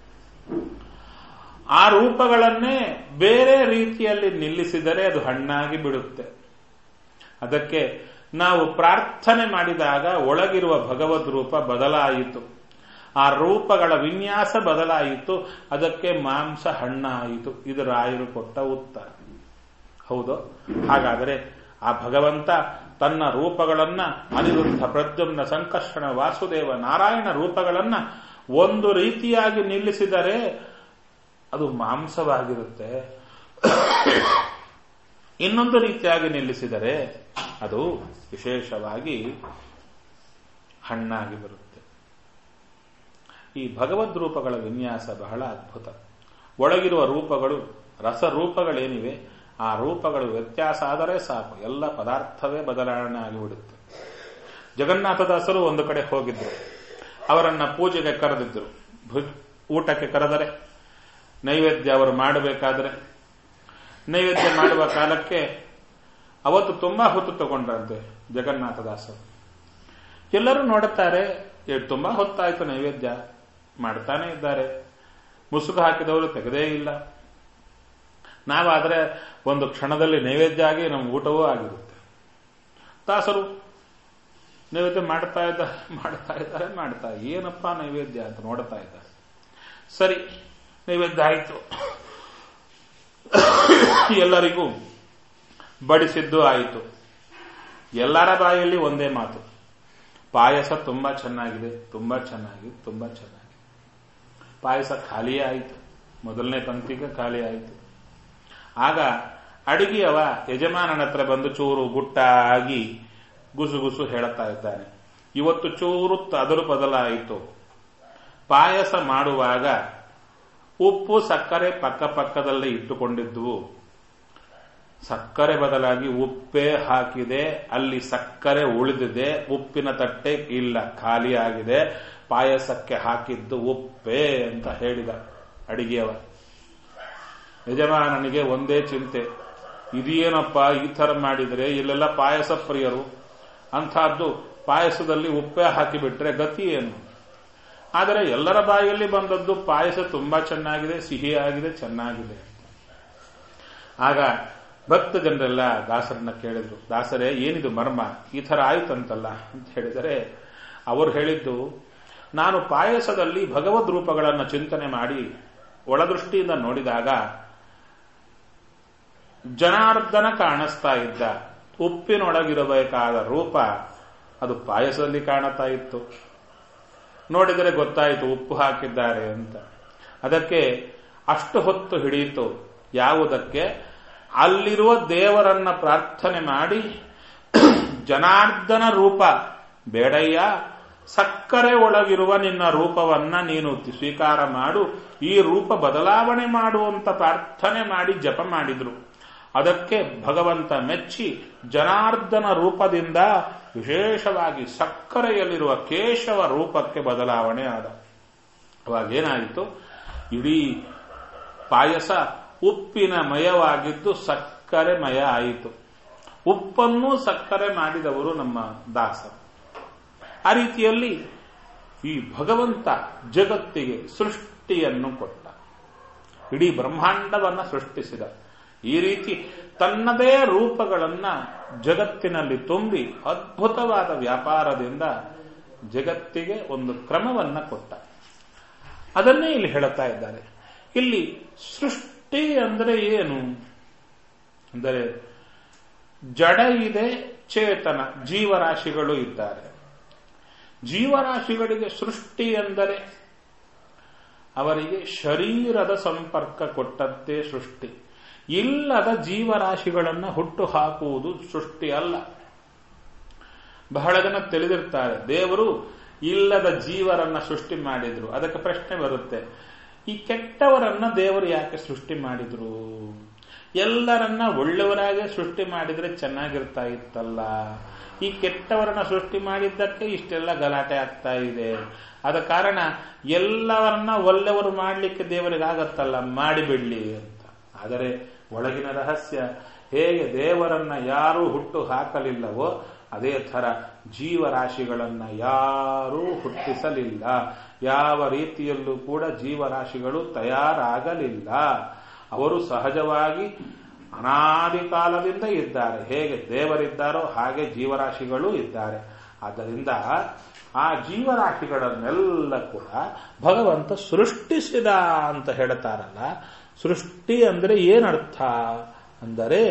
ಆ ರೂಪಗಳನ್ನೇ ಬೇರೆ ರೀತಿಯಲ್ಲಿ ನಿಲ್ಲಿಸಿದರೆ ಅದು ಹಣ್ಣಾಗಿ ಬಿಡುತ್ತೆ. ಅದಕ್ಕೆ ನಾವು ಪ್ರಾರ್ಥನೆ ಮಾಡಿದಾಗ ಒಳಗಿರುವ ಭಗವದ್ ರೂಪ ಬದಲಾಯಿತು, ಆ ರೂಪಗಳ ವಿನ್ಯಾಸ ಬದಲಾಯಿತು, ಅದಕ್ಕೆ ಮಾಂಸ ಹಣ್ಣಾಯಿತು. ಇದು ರಾಯರು ಕೊಟ್ಟ ಉತ್ತರ. ಹೌದು. ಹಾಗಾದರೆ ಆ ಭಗವಂತ ತನ್ನ ರೂಪಗಳನ್ನ ಅನಿರುದ್ಧ, ಪ್ರದ್ಯುಮ್ನ, ಸಂಕರ್ಷಣ, ವಾಸುದೇವ, ನಾರಾಯಣ ರೂಪಗಳನ್ನ ಒಂದು ರೀತಿಯಾಗಿ ನಿಲ್ಲಿಸಿದರೆ ಅದು ಮಾಂಸವಾಗಿರುತ್ತೆ. ಇನ್ನೊಂದು ರೀತಿಯಾಗಿ ನಿಲ್ಲಿಸಿದರೆ ಅದು ವಿಶೇಷವಾಗಿ ಹಣ್ಣಾಗಿ ಬರುತ್ತೆ. ಈ ಭಗವದ್ ರೂಪಗಳ ವಿನ್ಯಾಸ ಬಹಳ ಅದ್ಭುತ. ಒಳಗಿರುವ ರೂಪಗಳು, ರಸರೂಪಗಳೇನಿವೆ, ಆ ರೂಪಗಳು ವ್ಯತ್ಯಾಸ ಆದರೆ ಸಾಕು, ಎಲ್ಲ ಪದಾರ್ಥವೇ ಬದಲಾವಣೆ ಆಗಿಬಿಡುತ್ತೆ. ಜಗನ್ನಾಥದಾಸರು ಒಂದು ಕಡೆ ಹೋಗಿದ್ರು, ಅವರನ್ನ ಪೂಜೆಗೆ ಕರೆದಿದ್ರು. ಊಟಕ್ಕೆ ಕರೆದರೆ ನೈವೇದ್ಯ ಅವರು ಮಾಡಬೇಕಾದ್ರೆ ನೈವೇದ್ಯ ಮಾಡುವ ಕಾಲಕ್ಕೆ ಅವತ್ತು ತುಂಬಾ ಹೊತ್ತು ತಗೊಂಡ್ರಂತೆ ಜಗನ್ನಾಥದಾಸರು. ಎಲ್ಲರೂ ನೋಡುತ್ತಾರೆ, ತುಂಬಾ ಹೊತ್ತಾಯ್ತು, ನೈವೇದ್ಯ ಮಾಡ್ತಾನೆ ಇದ್ದಾರೆ, ಮುಸುಕು ಹಾಕಿದವರು ತೆಗೆದೇ ಇಲ್ಲ. ನಾವಾದ್ರೆ ಒಂದು ಕ್ಷಣದಲ್ಲಿ ನೈವೇದ್ಯ ಆಗಿ ನಮ್ಗೆ ಊಟವೂ ಆಗಿರುತ್ತೆ. ದಾಸರು ನೈವೇದ್ಯ ಮಾಡ್ತಾ ಇದ್ದಾರೆ, ಏನಪ್ಪ ನೈವೇದ್ಯ ಅಂತ ನೋಡ್ತಾ ಇದ್ದಾರೆ. ಸರಿ, ನೈವೇದ್ಯ ಆಯಿತು, ಎಲ್ಲರಿಗೂ ಬಡಿಸಿದ್ದು ಆಯಿತು. ಎಲ್ಲರ ಬಾಯಲ್ಲಿ ಒಂದೇ ಮಾತು, ಪಾಯಸ ತುಂಬಾ ಚೆನ್ನಾಗಿದೆ, ತುಂಬಾ ಚೆನ್ನಾಗಿದೆ, ತುಂಬಾ ಚೆನ್ನಾಗಿದೆ. ಪಾಯಸ ಖಾಲಿಯೇ ಆಯಿತು, ಮೊದಲನೇ ಪಂಕ್ತಿಗೆ ಖಾಲಿ ಆಯಿತು. ಆಗ ಅಡಿಗೆಯವ ಯಜಮಾನನ ಹತ್ರ ಬಂದು ಚೂರು ಗುಟ್ಟಾಗಿ ಗುಸುಗುಸು ಹೇಳುತ್ತಾ ಇದ್ದಾನೆ, ಇವತ್ತು ಚೂರು ಅದರ ಬದಲಾಯಿತು. ಪಾಯಸ ಮಾಡುವಾಗ ಉಪ್ಪು ಸಕ್ಕರೆ ಪಕ್ಕ ಪಕ್ಕದಲ್ಲೇ ಇಟ್ಟುಕೊಂಡಿದ್ವು, ಸಕ್ಕರೆ ಬದಲಾಗಿ ಉಪ್ಪೇ ಹಾಕಿದೆ, ಅಲ್ಲಿ ಸಕ್ಕರೆ ಉಳಿದಿದೆ, ಉಪ್ಪಿನ ತಟ್ಟೆ ಇಲ್ಲ, ಖಾಲಿ ಆಗಿದೆ, ಪಾಯಸಕ್ಕೆ ಹಾಕಿದ್ದು ಉಪ್ಪೇ ಅಂತ ಹೇಳಿದ ಅಡಿಗೆಯವ. ಯಜಮಾನನಿಗೆ ಒಂದೇ ಚಿಂತೆ, ಇದೇನಪ್ಪ ಈ ಥರ ಮಾಡಿದರೆ, ಇಲ್ಲೆಲ್ಲ ಪಾಯಸ ಪ್ರಿಯರು, ಅಂಥದ್ದು ಪಾಯಸದಲ್ಲಿ ಉಪ್ಪೇ ಹಾಕಿಬಿಟ್ರೆ ಗತಿ ಏನು? ಆದರೆ ಎಲ್ಲರ ಬಾಯಲ್ಲಿ ಬಂದದ್ದು ಪಾಯಸ ತುಂಬಾ ಚೆನ್ನಾಗಿದೆ, ಸಿಹಿಯಾಗಿದೆ, ಚೆನ್ನಾಗಿದೆ. ಆಗ ಭಕ್ತ ಜನರೆಲ್ಲ ದಾಸರನ್ನ ಕೇಳಿದ್ರು, ದಾಸರೇ ಏನಿದು ಮರ್ಮ, ಈ ಥರ ಆಯ್ತಂತಲ್ಲ ಅಂತ ಹೇಳಿದರೆ ಅವರು ಹೇಳಿದ್ದು, ನಾನು ಪಾಯಸದಲ್ಲಿ ಭಗವದ್ ರೂಪಗಳನ್ನು ಚಿಂತನೆ ಮಾಡಿ ಒಳದೃಷ್ಟಿಯಿಂದ ನೋಡಿದಾಗ ಜನಾರ್ದನ ಕಾಣಿಸ್ತಾ ಇದ್ದ, ಉಪ್ಪಿನೊಳಗಿರಬೇಕಾದ ರೂಪ ಅದು ಪಾಯಸದಲ್ಲಿ ಕಾಣುತ್ತಾ ಇತ್ತು. ನೋಡಿದರೆ ಗೊತ್ತಾಯಿತು ಉಪ್ಪು ಹಾಕಿದ್ದಾರೆ ಅಂತ. ಅದಕ್ಕೆ ಅಷ್ಟು ಹೊತ್ತು ಹಿಡಿಯಿತು. ಯಾವುದಕ್ಕೆ? ಅಲ್ಲಿರುವ ದೇವರನ್ನ ಪ್ರಾರ್ಥನೆ ಮಾಡಿ, ಜನಾರ್ದನ ರೂಪ ಬೇಡಯ್ಯ, ಸಕ್ಕರೆ ಒಳಗಿರುವ ನಿನ್ನ ರೂಪವನ್ನ ನೀನು ಸ್ವೀಕಾರ ಮಾಡು, ಈ ರೂಪ ಬದಲಾವಣೆ ಮಾಡುವಂತ ಪ್ರಾರ್ಥನೆ ಮಾಡಿ ಜಪ ಮಾಡಿದ್ರು. ಅದಕ್ಕೆ ಭಗವಂತ ಮೆಚ್ಚಿ ಜನಾರ್ದನ ರೂಪದಿಂದ ವಿಶೇಷವಾಗಿ ಸಕ್ಕರೆಯಲ್ಲಿರುವ ಕೇಶವ ರೂಪಕ್ಕೆ ಬದಲಾವಣೆ ಆದ. ಅವಾಗೇನಾಯಿತು? ಇಡೀ ಪಾಯಸ ಉಪ್ಪಿನ ಮಯವಾಗಿದ್ದು ಸಕ್ಕರೆ ಮಯ ಆಯಿತು. ಉಪ್ಪನ್ನು ಸಕ್ಕರೆ ಮಾಡಿದವರು ನಮ್ಮ ದಾಸರು. ಆ ರೀತಿಯಲ್ಲಿ ಈ ಭಗವಂತ ಜಗತ್ತಿಗೆ ಸೃಷ್ಟಿಯನ್ನು ಕೊಟ್ಟ, ಇಡೀ ಬ್ರಹ್ಮಾಂಡವನ್ನ ಸೃಷ್ಟಿಸಿದ. ಈ ರೀತಿ ತನ್ನದೇ ರೂಪಗಳನ್ನ ಜಗತ್ತಿನಲ್ಲಿ ತುಂಬಿ ಅದ್ಭುತವಾದ ವ್ಯಾಪಾರದಿಂದ ಜಗತ್ತಿಗೆ ಒಂದು ಕ್ರಮವನ್ನ ಕೊಟ್ಟ. ಅದನ್ನೇ ಇಲ್ಲಿ ಹೇಳುತ್ತಾ ಇದ್ದಾರೆ. ಇಲ್ಲಿ ಸೃಷ್ಟಿ ಅಂದರೆ ಏನು ಅಂದರೆ, ಜಡ ಇದೆ, ಚೇತನ ಜೀವರಾಶಿಗಳು ಇದ್ದಾರೆ. ಜೀವರಾಶಿಗಳಿಗೆ ಸೃಷ್ಟಿ ಎಂದರೆ ಅವರಿಗೆ ಶರೀರದ ಸಂಪರ್ಕ ಕೊಟ್ಟದ್ದೇ ಸೃಷ್ಟಿ. ಇಲ್ಲದ ಜೀವರಾಶಿಗಳನ್ನು ಹುಟ್ಟು ಹಾಕುವುದು ಸೃಷ್ಟಿ ಅಲ್ಲ. ಬಹಳ ಜನ ತಿಳಿದಿರ್ತಾರೆ, ದೇವರು ಇಲ್ಲದ ಜೀವರನ್ನ ಸೃಷ್ಟಿ ಮಾಡಿದ್ರು. ಅದಕ್ಕೆ ಪ್ರಶ್ನೆ ಬರುತ್ತೆ, ಈ ಕೆಟ್ಟವರನ್ನ ದೇವರು ಯಾಕೆ ಸೃಷ್ಟಿ ಮಾಡಿದ್ರು? ಎಲ್ಲರನ್ನ ಒಳ್ಳೆಯವರಾಗೆ ಸೃಷ್ಟಿ ಮಾಡಿದ್ರೆ ಚೆನ್ನಾಗಿರ್ತಾ ಇತ್ತಲ್ಲ. ಈ ಕೆಟ್ಟವರನ್ನ ಸೃಷ್ಟಿ ಮಾಡಿದ್ದಕ್ಕೆ ಇಷ್ಟೆಲ್ಲ ಗಲಾಟೆ ಆಗ್ತಾ ಇದೆ. ಆದ ಕಾರಣ ಎಲ್ಲವರನ್ನ ಒಳ್ಳೆಯವರು ಮಾಡಲಿಕ್ಕೆ ದೇವರಿಗಾಗತ್ತಲ್ಲ, ಮಾಡಿಬಿಡ್ಲಿ ಅಂತ. ಆದರೆ ಒಳಗಿನ ರಹಸ್ಯ, ಹೇಗೆ ದೇವರನ್ನ ಯಾರೂ ಹುಟ್ಟು ಹಾಕಲಿಲ್ಲವೋ ಅದೇ ಥರ ಜೀವರಾಶಿಗಳನ್ನು ಯಾರೂ ಹುಟ್ಟಿಸಲಿಲ್ಲ. ಯಾವ ರೀತಿಯಲ್ಲೂ ಕೂಡ ಜೀವರಾಶಿಗಳು ತಯಾರಾಗಲಿಲ್ಲ. ಅವರು ಸಹಜವಾಗಿ ಅನಾದಿ ಕಾಲದಿಂದ ಇದ್ದಾರೆ. ಹೇಗೆ ದೇವರಿದ್ದಾರೋ ಹಾಗೆ ಜೀವರಾಶಿಗಳು ಇದ್ದಾರೆ. ಆದ್ದರಿಂದ ಆ ಜೀವರಾಶಿಗಳನ್ನೆಲ್ಲ ಕೂಡ ಭಗವಂತ ಸೃಷ್ಟಿಸಿದ ಅಂತ ಹೇಳ್ತಾರಲ್ಲ. ಸೃಷ್ಟಿ ಅಂದರೆ ಏನರ್ಥ ಅಂದರೆ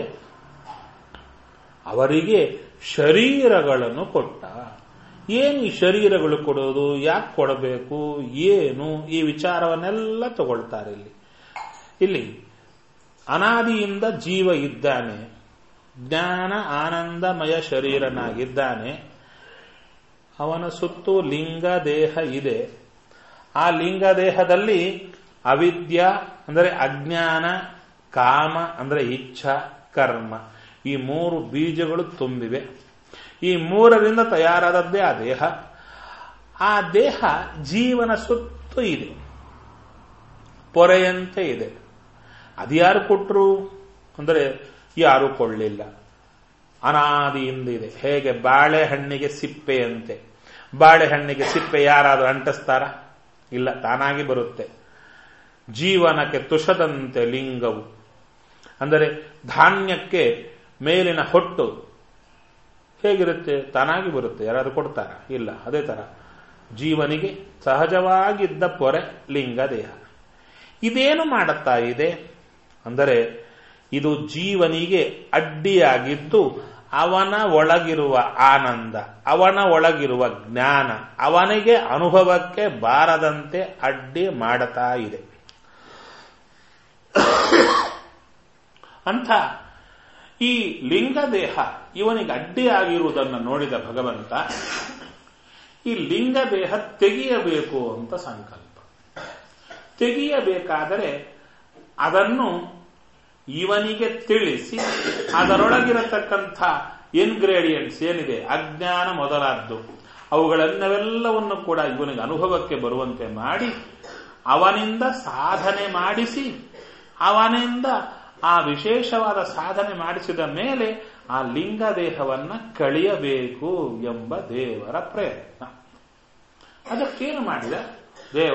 ಅವರಿಗೆ ಶರೀರಗಳನ್ನು ಕೊಟ್ಟ. ಏನು ಈ ಶರೀರಗಳು ಕೊಡೋದು, ಯಾಕೆ ಕೊಡಬೇಕು, ಏನು ಈ ವಿಚಾರವನ್ನೆಲ್ಲ ತಗೊಳ್ತಾರೆ. ಇಲ್ಲಿ ಅನಾದಿಯಿಂದ ಜೀವ ಇದ್ದಾನೆ, ಜ್ಞಾನ ಆನಂದಮಯ ಶರೀರನಾಗಿದ್ದಾನೆ. ಅವನ ಸುತ್ತು ಲಿಂಗ ದೇಹ ಇದೆ. ಆ ಲಿಂಗ ದೇಹದಲ್ಲಿ ಅವಿದ್ಯ ಅಂದರೆ ಅಜ್ಞಾನ, ಕಾಮ ಅಂದರೆ ಇಚ್ಛಾ, ಕರ್ಮ, ಈ 3 ಬೀಜಗಳು ತುಂಬಿವೆ. ಈ 3ರಿಂದ ತಯಾರಾದದ್ದೇ ಆ ದೇಹ. ಆ ದೇಹ ಜೀವನ ಸುತ್ತು ಇದೆ, ಪೊರೆಯಂತೆ ಇದೆ. ಅದ್ಯಾರು ಕೊಟ್ಟರು ಅಂದರೆ ಯಾರು ಕೊಳ್ಳಿಲ್ಲ, ಅನಾದಿಯಿಂದ ಇದೆ. ಹೇಗೆ ಬಾಳೆಹಣ್ಣಿಗೆ ಸಿಪ್ಪೆಯಂತೆ. ಬಾಳೆಹಣ್ಣಿಗೆ ಸಿಪ್ಪೆ ಯಾರಾದರೂ ಅಂಟಿಸ್ತಾರ? ಇಲ್ಲ, ತಾನಾಗಿ ಬರುತ್ತೆ. ಜೀವನಕ್ಕೆ ತುಷದಂತೆ ಲಿಂಗವು ಅಂದರೆ ಧಾನ್ಯಕ್ಕೆ ಮೇಲಿನ ಹೊಟ್ಟು ಹೇಗಿರುತ್ತೆ? ತಾನಾಗಿ ಬರುತ್ತೆ. ಯಾರಾದರೂ ಕೊಡ್ತಾರ? ಇಲ್ಲ. ಅದೇ ತರ ಜೀವನಿಗೆ ಸಹಜವಾಗಿದ್ದ ಪೊರೆ ಲಿಂಗ ದೇಹ. ಇದೇನು ಮಾಡುತ್ತಾ ಇದೆ ಅಂದರೆ ಇದು ಜೀವನಿಗೆ ಅಡ್ಡಿಯಾಗಿದ್ದು ಅವನ ಒಳಗಿರುವ ಆನಂದ, ಅವನ ಒಳಗಿರುವ ಜ್ಞಾನ ಅವನಿಗೆ ಅನುಭವಕ್ಕೆ ಬಾರದಂತೆ ಅಡ್ಡಿ ಮಾಡುತ್ತಾ ಇದೆ. ಅಂಥ ಈ ಲಿಂಗದೇಹ ಇವನಿಗೆ ಅಡ್ಡಿಯಾಗಿರುವುದನ್ನು ನೋಡಿದ ಭಗವಂತ ಈ ಲಿಂಗದೇಹ ತೆಗೆಯಬೇಕು ಅಂತ ಸಂಕಲ್ಪ. ತೆಗೆಯಬೇಕಾದರೆ ಅದನ್ನು ಇವನಿಗೆ ತಿಳಿಸಿ ಅದರೊಳಗಿರತಕ್ಕಂಥ ಇನ್ಗ್ರೇಡಿಯೆಂಟ್ಸ್ ಏನಿದೆ, ಅಜ್ಞಾನ ಮೊದಲಾದ್ದು, ಅವುಗಳನ್ನೆಲ್ಲವನ್ನು ಕೂಡ ಇವನಿಗೆ ಅನುಭವಕ್ಕೆ ಬರುವಂತೆ ಮಾಡಿ ಅವನಿಂದ ಸಾಧನೆ ಮಾಡಿಸಿ ಅವನಿಂದ ಆ ವಿಶೇಷವಾದ ಸಾಧನೆ ಮಾಡಿಸಿದ ಮೇಲೆ ಆ ಲಿಂಗದೇಹವನ್ನ ಕಳೆಯಬೇಕು ಎಂಬ ದೇವರ ಪ್ರಯತ್ನ. ಅದಕ್ಕೇನು ಮಾಡಿದ ದೇವ?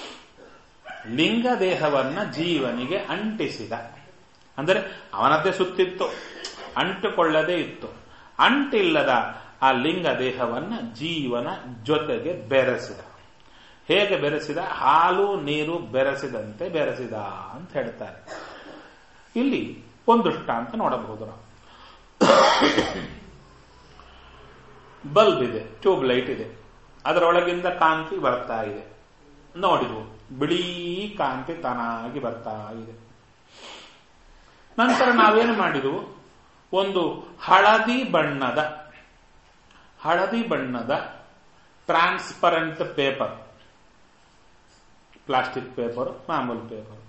ಲಿಂಗದೇಹವನ್ನ ಜೀವನಿಗೆ ಅಂಟಿಸಿದ. ಅಂದರೆ ಅವನದ್ದೇ ಸುತ್ತಿತ್ತು, ಅಂಟುಕೊಳ್ಳದೇ ಇತ್ತು. ಅಂಟಿಲ್ಲದ ಆ ಲಿಂಗ ದೇಹವನ್ನ ಜೀವನ ಜೊತೆಗೆ ಬೆರೆಸಿದ. ಹೇಗೆ ಬೆರೆಸಿದ? ಹಾಲು ನೀರು ಬೆರೆಸಿದಂತೆ ಬೆರೆಸಿದ ಅಂತ ಹೇಳ್ತಾರೆ. ಇಲ್ಲಿ ಒಂದು ದೃಷ್ಟಾಂತ ನೋಡಬಹುದು ನಾವು. ಬಲ್ಬ್ ಇದೆ, ಟ್ಯೂಬ್ ಲೈಟ್ ಇದೆ, ಅದರೊಳಗಿಂದ ಕಾಂತಿ ಬರ್ತಾ ಇದೆ. ನೋಡಿದ್ವು, ಬಿಳಿ ಕಾಂತಿ ತಾನಾಗಿ ಬರ್ತಾ ಇದೆ. ನಂತರ ನಾವೇನು ಮಾಡಿದ್ವು? ಒಂದು ಹಳದಿ ಬಣ್ಣದ ಟ್ರಾನ್ಸ್ಪರೆಂಟ್ ಪೇಪರ್, ಪ್ಲಾಸ್ಟಿಕ್ ಪೇಪರ್, ಮಾಮೂಲು ಪೇಪರ್,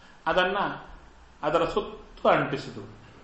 ಅದರ ಸುತ್ತ ಅಂಟಿಸಿದ್ವು.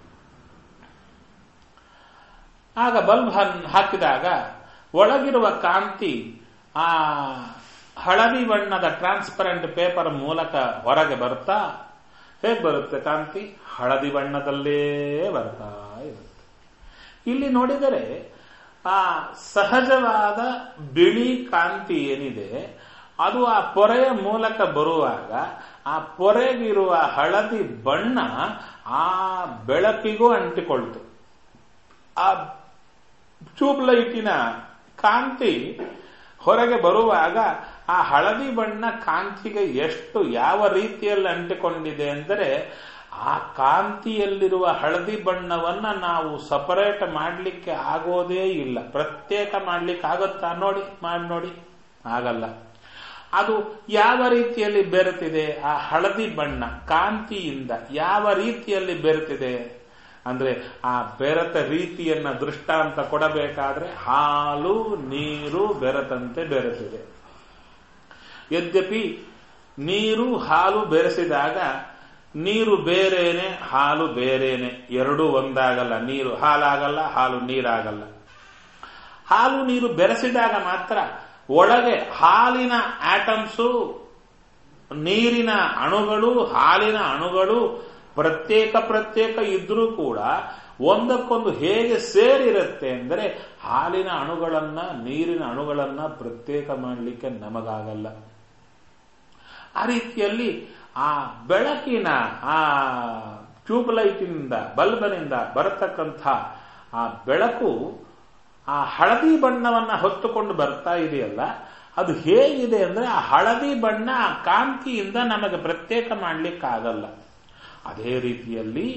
ಆಗ ಬಲ್ಬ್ ಹಾಕಿದಾಗ ಒಳಗಿರುವ ಕಾಂತಿ ಆ ಹಳದಿ ಬಣ್ಣದ ಟ್ರಾನ್ಸ್ಪರೆಂಟ್ ಪೇಪರ್ ಮೂಲಕ ಹೊರಗೆ ಬರ್ತಾ, ಹೇಗೆ ಬರುತ್ತೆ ಕಾಂತಿ? ಹಳದಿ ಬಣ್ಣದಲ್ಲೇ ಬರ್ತಾ ಇರುತ್ತೆ. ಇಲ್ಲಿ ನೋಡಿದರೆ ಆ ಸಹಜವಾದ ಬಿಳಿ ಕಾಂತಿ ಏನಿದೆ ಅದು ಆ ಪೊರೆಯ ಮೂಲಕ ಬರುವಾಗ ಆ ಪೊರೆಗಿರುವ ಹಳದಿ ಬಣ್ಣ ಆ ಬೆಳಕಿಗೂ ಅಂಟಿಕೊಳ್ತು. ಆ ಟ್ಯೂಬ್ ಲೈಟಿನ ಕಾಂತಿ ಹೊರಗೆ ಬರುವಾಗ ಆ ಹಳದಿ ಬಣ್ಣ ಕಾಂತಿಗೆ ಎಷ್ಟು ಯಾವ ರೀತಿಯಲ್ಲಿ ಅಂಟಿಕೊಂಡಿದೆ ಅಂದರೆ ಆ ಕಾಂತಿಯಲ್ಲಿರುವ ಹಳದಿ ಬಣ್ಣವನ್ನ ನಾವು ಸಪರೇಟ್ ಮಾಡಲಿಕ್ಕೆ ಆಗೋದೇ ಇಲ್ಲ. ಪ್ರತ್ಯೇಕ ಮಾಡಲಿಕ್ಕೆ ಆಗುತ್ತಾ? ಮಾಡಿ ನೋಡಿ, ಆಗಲ್ಲ. ಅದು ಯಾವ ರೀತಿಯಲ್ಲಿ ಬೆರೆತಿದೆ? ಆ ಹಳದಿ ಬಣ್ಣ ಕಾಂತಿಯಿಂದ ಯಾವ ರೀತಿಯಲ್ಲಿ ಬೆರೆತಿದೆ ಅಂದ್ರೆ ಆ ಬೆರೆತ ರೀತಿಯನ್ನ ದೃಷ್ಟಾಂತ ಕೊಡಬೇಕಾದ್ರೆ ಹಾಲು ನೀರು ಬೆರೆತಂತೆ ಬೆರೆತಿದೆ. ಯದ್ಯಪಿ ನೀರು ಹಾಲು ಬೆರೆಸಿದಾಗ ನೀರು ಬೇರೇನೆ, ಹಾಲು ಬೇರೇನೆ, ಎರಡೂ ಒಂದಾಗಲ್ಲ. ನೀರು ಹಾಲಾಗಲ್ಲ, ಹಾಲು ನೀರಾಗಲ್ಲ. ಹಾಲು ನೀರು ಬೆರೆಸಿದಾಗ ಮಾತ್ರ ಒಳಗೆ ಹಾಲಿನ ಆಟಮ್ಸು, ನೀರಿನ ಅಣುಗಳು, ಹಾಲಿನ ಅಣುಗಳು ಪ್ರತ್ಯೇಕ ಇದ್ರೂ ಕೂಡ ಒಂದಕ್ಕೊಂದು ಹೇಗೆ ಸೇರಿರುತ್ತೆ ಅಂದರೆ ಹಾಲಿನ ಅಣುಗಳನ್ನ ನೀರಿನ ಅಣುಗಳನ್ನ ಪ್ರತ್ಯೇಕ ಮಾಡಲಿಕ್ಕೆ ನಮಗಾಗಲ್ಲ. ಆ ರೀತಿಯಲ್ಲಿ ಆ ಬೆಳಕಿನ ಆ ಟ್ಯೂಬ್ಲೈಟಿನಿಂದ ಬಲ್ಬನಿಂದ ಬರತಕ್ಕಂಥ ಆ ಬೆಳಕು ಆ ಹಳದಿ ಬಣ್ಣವನ್ನ ಹೊತ್ತುಕೊಂಡು ಬರ್ತಾ ಇದೆಯಲ್ಲ, ಅದು ಹೇಗಿದೆ ಅಂದ್ರೆ ಆ ಹಳದಿ ಬಣ್ಣ ಆ ಕಾಂತಿಯಿಂದ ನಮಗೆ ಪ್ರತ್ಯೇಕ ಮಾಡಲಿಕ್ಕಾಗಲ್ಲ. ಅದೇ ರೀತಿಯಲ್ಲಿ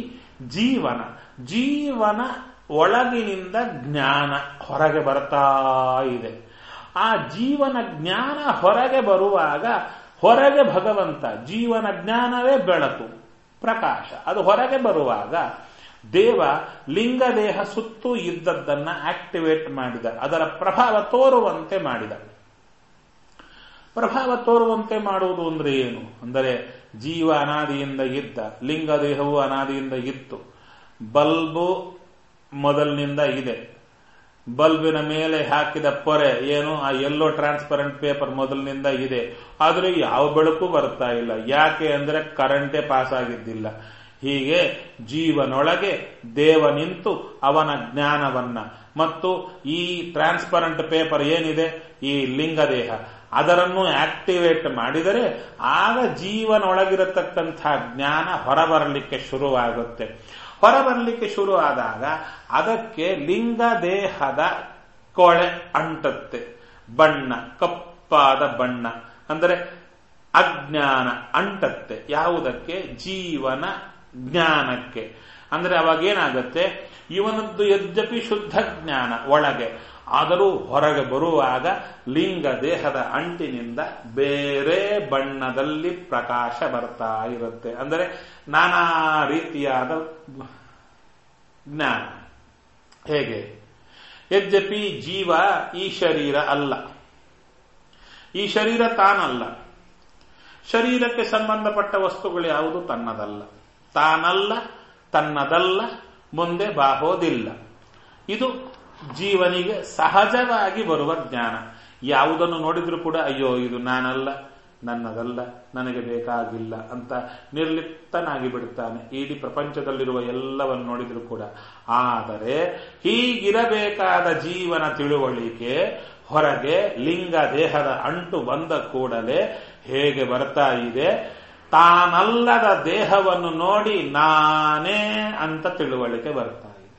ಜೀವನ ಒಳಗಿನಿಂದ ಜ್ಞಾನ ಹೊರಗೆ ಬರ್ತಾ ಇದೆ. ಆ ಜೀವನ ಜ್ಞಾನ ಹೊರಗೆ ಬರುವಾಗ ಹೊರಗೆ ಭಗವಂತ, ಜೀವನ ಜ್ಞಾನವೇ ಬೆಳಕು ಪ್ರಕಾಶ, ಅದು ಹೊರಗೆ ಬರುವಾಗ ದೇವ ಲಿಂಗದೇಹ ಸುತ್ತೂ ಇದ್ದದ್ದನ್ನ ಆಕ್ಟಿವೇಟ್ ಮಾಡಿದ, ಅದರ ಪ್ರಭಾವ ತೋರುವಂತೆ ಮಾಡಿದ. ಪ್ರಭಾವ ತೋರುವಂತೆ ಮಾಡುವುದು ಅಂದ್ರೆ ಏನು ಅಂದರೆ ಜೀವ ಅನಾದಿಯಿಂದ ಇದ್ದ, ಲಿಂಗದೇಹವು ಅನಾದಿಯಿಂದ ಇತ್ತು, ಬಲ್ಬು ಮೊದಲಿನಿಂದ ಇದೆ, ಬಲ್ಬಿನ ಮೇಲೆ ಹಾಕಿದ ಪೊರೆ ಏನು ಆ ಯೆಲ್ಲೋ ಟ್ರಾನ್ಸ್ಪರೆಂಟ್ ಪೇಪರ್ ಮೊದಲಿನಿಂದ ಇದೆ, ಆದ್ರೆ ಯಾವ ಬೆಳಕು ಬರ್ತಾ ಇಲ್ಲ. ಯಾಕೆ ಅಂದ್ರೆ ಕರೆಂಟೇ ಪಾಸ್ ಆಗಿದ್ದಿಲ್ಲ. ಹೀಗೆ ಜೀವನೊಳಗೆ ದೇವ ನಿಂತು ಅವನ ಜ್ಞಾನವನ್ನ ಮತ್ತು ಈ ಟ್ರಾನ್ಸ್ಪರೆಂಟ್ ಪೇಪರ್ ಏನಿದೆ ಈ ಲಿಂಗದೇಹ ಅದರನ್ನು ಆಕ್ಟಿವೇಟ್ ಮಾಡಿದರೆ ಆಗ ಜೀವನೊಳಗಿರತಕ್ಕಂಥ ಜ್ಞಾನ ಹೊರಬರಲಿಕ್ಕೆ ಶುರುವಾಗುತ್ತೆ. ಹೊರಬರಲಿಕ್ಕೆ ಶುರುವಾದಾಗ ಅದಕ್ಕೆ ಲಿಂಗದೇಹದ ಕೊಳೆ ಅಂಟುತ್ತೆ, ಬಣ್ಣ ಕಪ್ಪಾದ ಬಣ್ಣ ಅಂದರೆ ಅಜ್ಞಾನ ಅಂಟತ್ತೆ. ಯಾವುದಕ್ಕೆ? ಜೀವನ ಜ್ಞಾನಕ್ಕೆ. ಅಂದ್ರೆ ಅವಾಗೇನಾಗತ್ತೆ, ಇವನದ್ದು ಯದ್ಯಪಿ ಶುದ್ಧ ಜ್ಞಾನ ಒಳಗೆ, ಆದರೂ ಹೊರಗೆ ಬರುವಾಗ ಲಿಂಗ ದೇಹದ ಅಂಟಿನಿಂದ ಬೇರೆ ಬಣ್ಣದಲ್ಲಿ ಪ್ರಕಾಶ ಬರ್ತಾ ಇರುತ್ತೆ. ಅಂದರೆ ನಾನಾ ರೀತಿಯಾದ ಜ್ಞಾನ. ಹೇಗೆ? ಯದ್ಯಪಿ ಜೀವ ಈ ಶರೀರ ಅಲ್ಲ, ಈ ಶರೀರ ತಾನಲ್ಲ, ಶರೀರಕ್ಕೆ ಸಂಬಂಧಪಟ್ಟ ವಸ್ತುಗಳು ಯಾವುದು ತನ್ನದಲ್ಲ, ತಾನಲ್ಲ, ತನ್ನದಲ್ಲ, ಮುಂದೆ ಬಾಹೋದಿಲ್ಲ. ಇದು ಜೀವನಿಗೆ ಸಹಜವಾಗಿ ಬರುವ ಜ್ಞಾನ. ಯಾವುದನ್ನು ನೋಡಿದ್ರೂ ಕೂಡ ಅಯ್ಯೋ ಇದು ನಾನಲ್ಲ, ನನ್ನದಲ್ಲ, ನನಗೆ ಬೇಕಾಗಿಲ್ಲ ಅಂತ ನಿರ್ಲಿಪ್ತನಾಗಿ ಬಿಡುತ್ತಾನೆ ಇಡೀ ಪ್ರಪಂಚದಲ್ಲಿರುವ ಎಲ್ಲವನ್ನು ನೋಡಿದ್ರೂ ಕೂಡ. ಆದರೆ ಹೀಗಿರಬೇಕಾದ ಜೀವನ ತಿಳುವಳಿಕೆ ಹೊರಗೆ ಲಿಂಗ ದೇಹದ ಅಂಟು ಬಂದ ಕೂಡಲೇ ಹೇಗೆ ಬರ್ತಾ ಇದೆ, ತಾನಲ್ಲದ ದೇಹವನ್ನು ನೋಡಿ ನಾನೇ ಅಂತ ತಿಳುವಳಿಕೆ ಬರ್ತಾ ಇದೆ.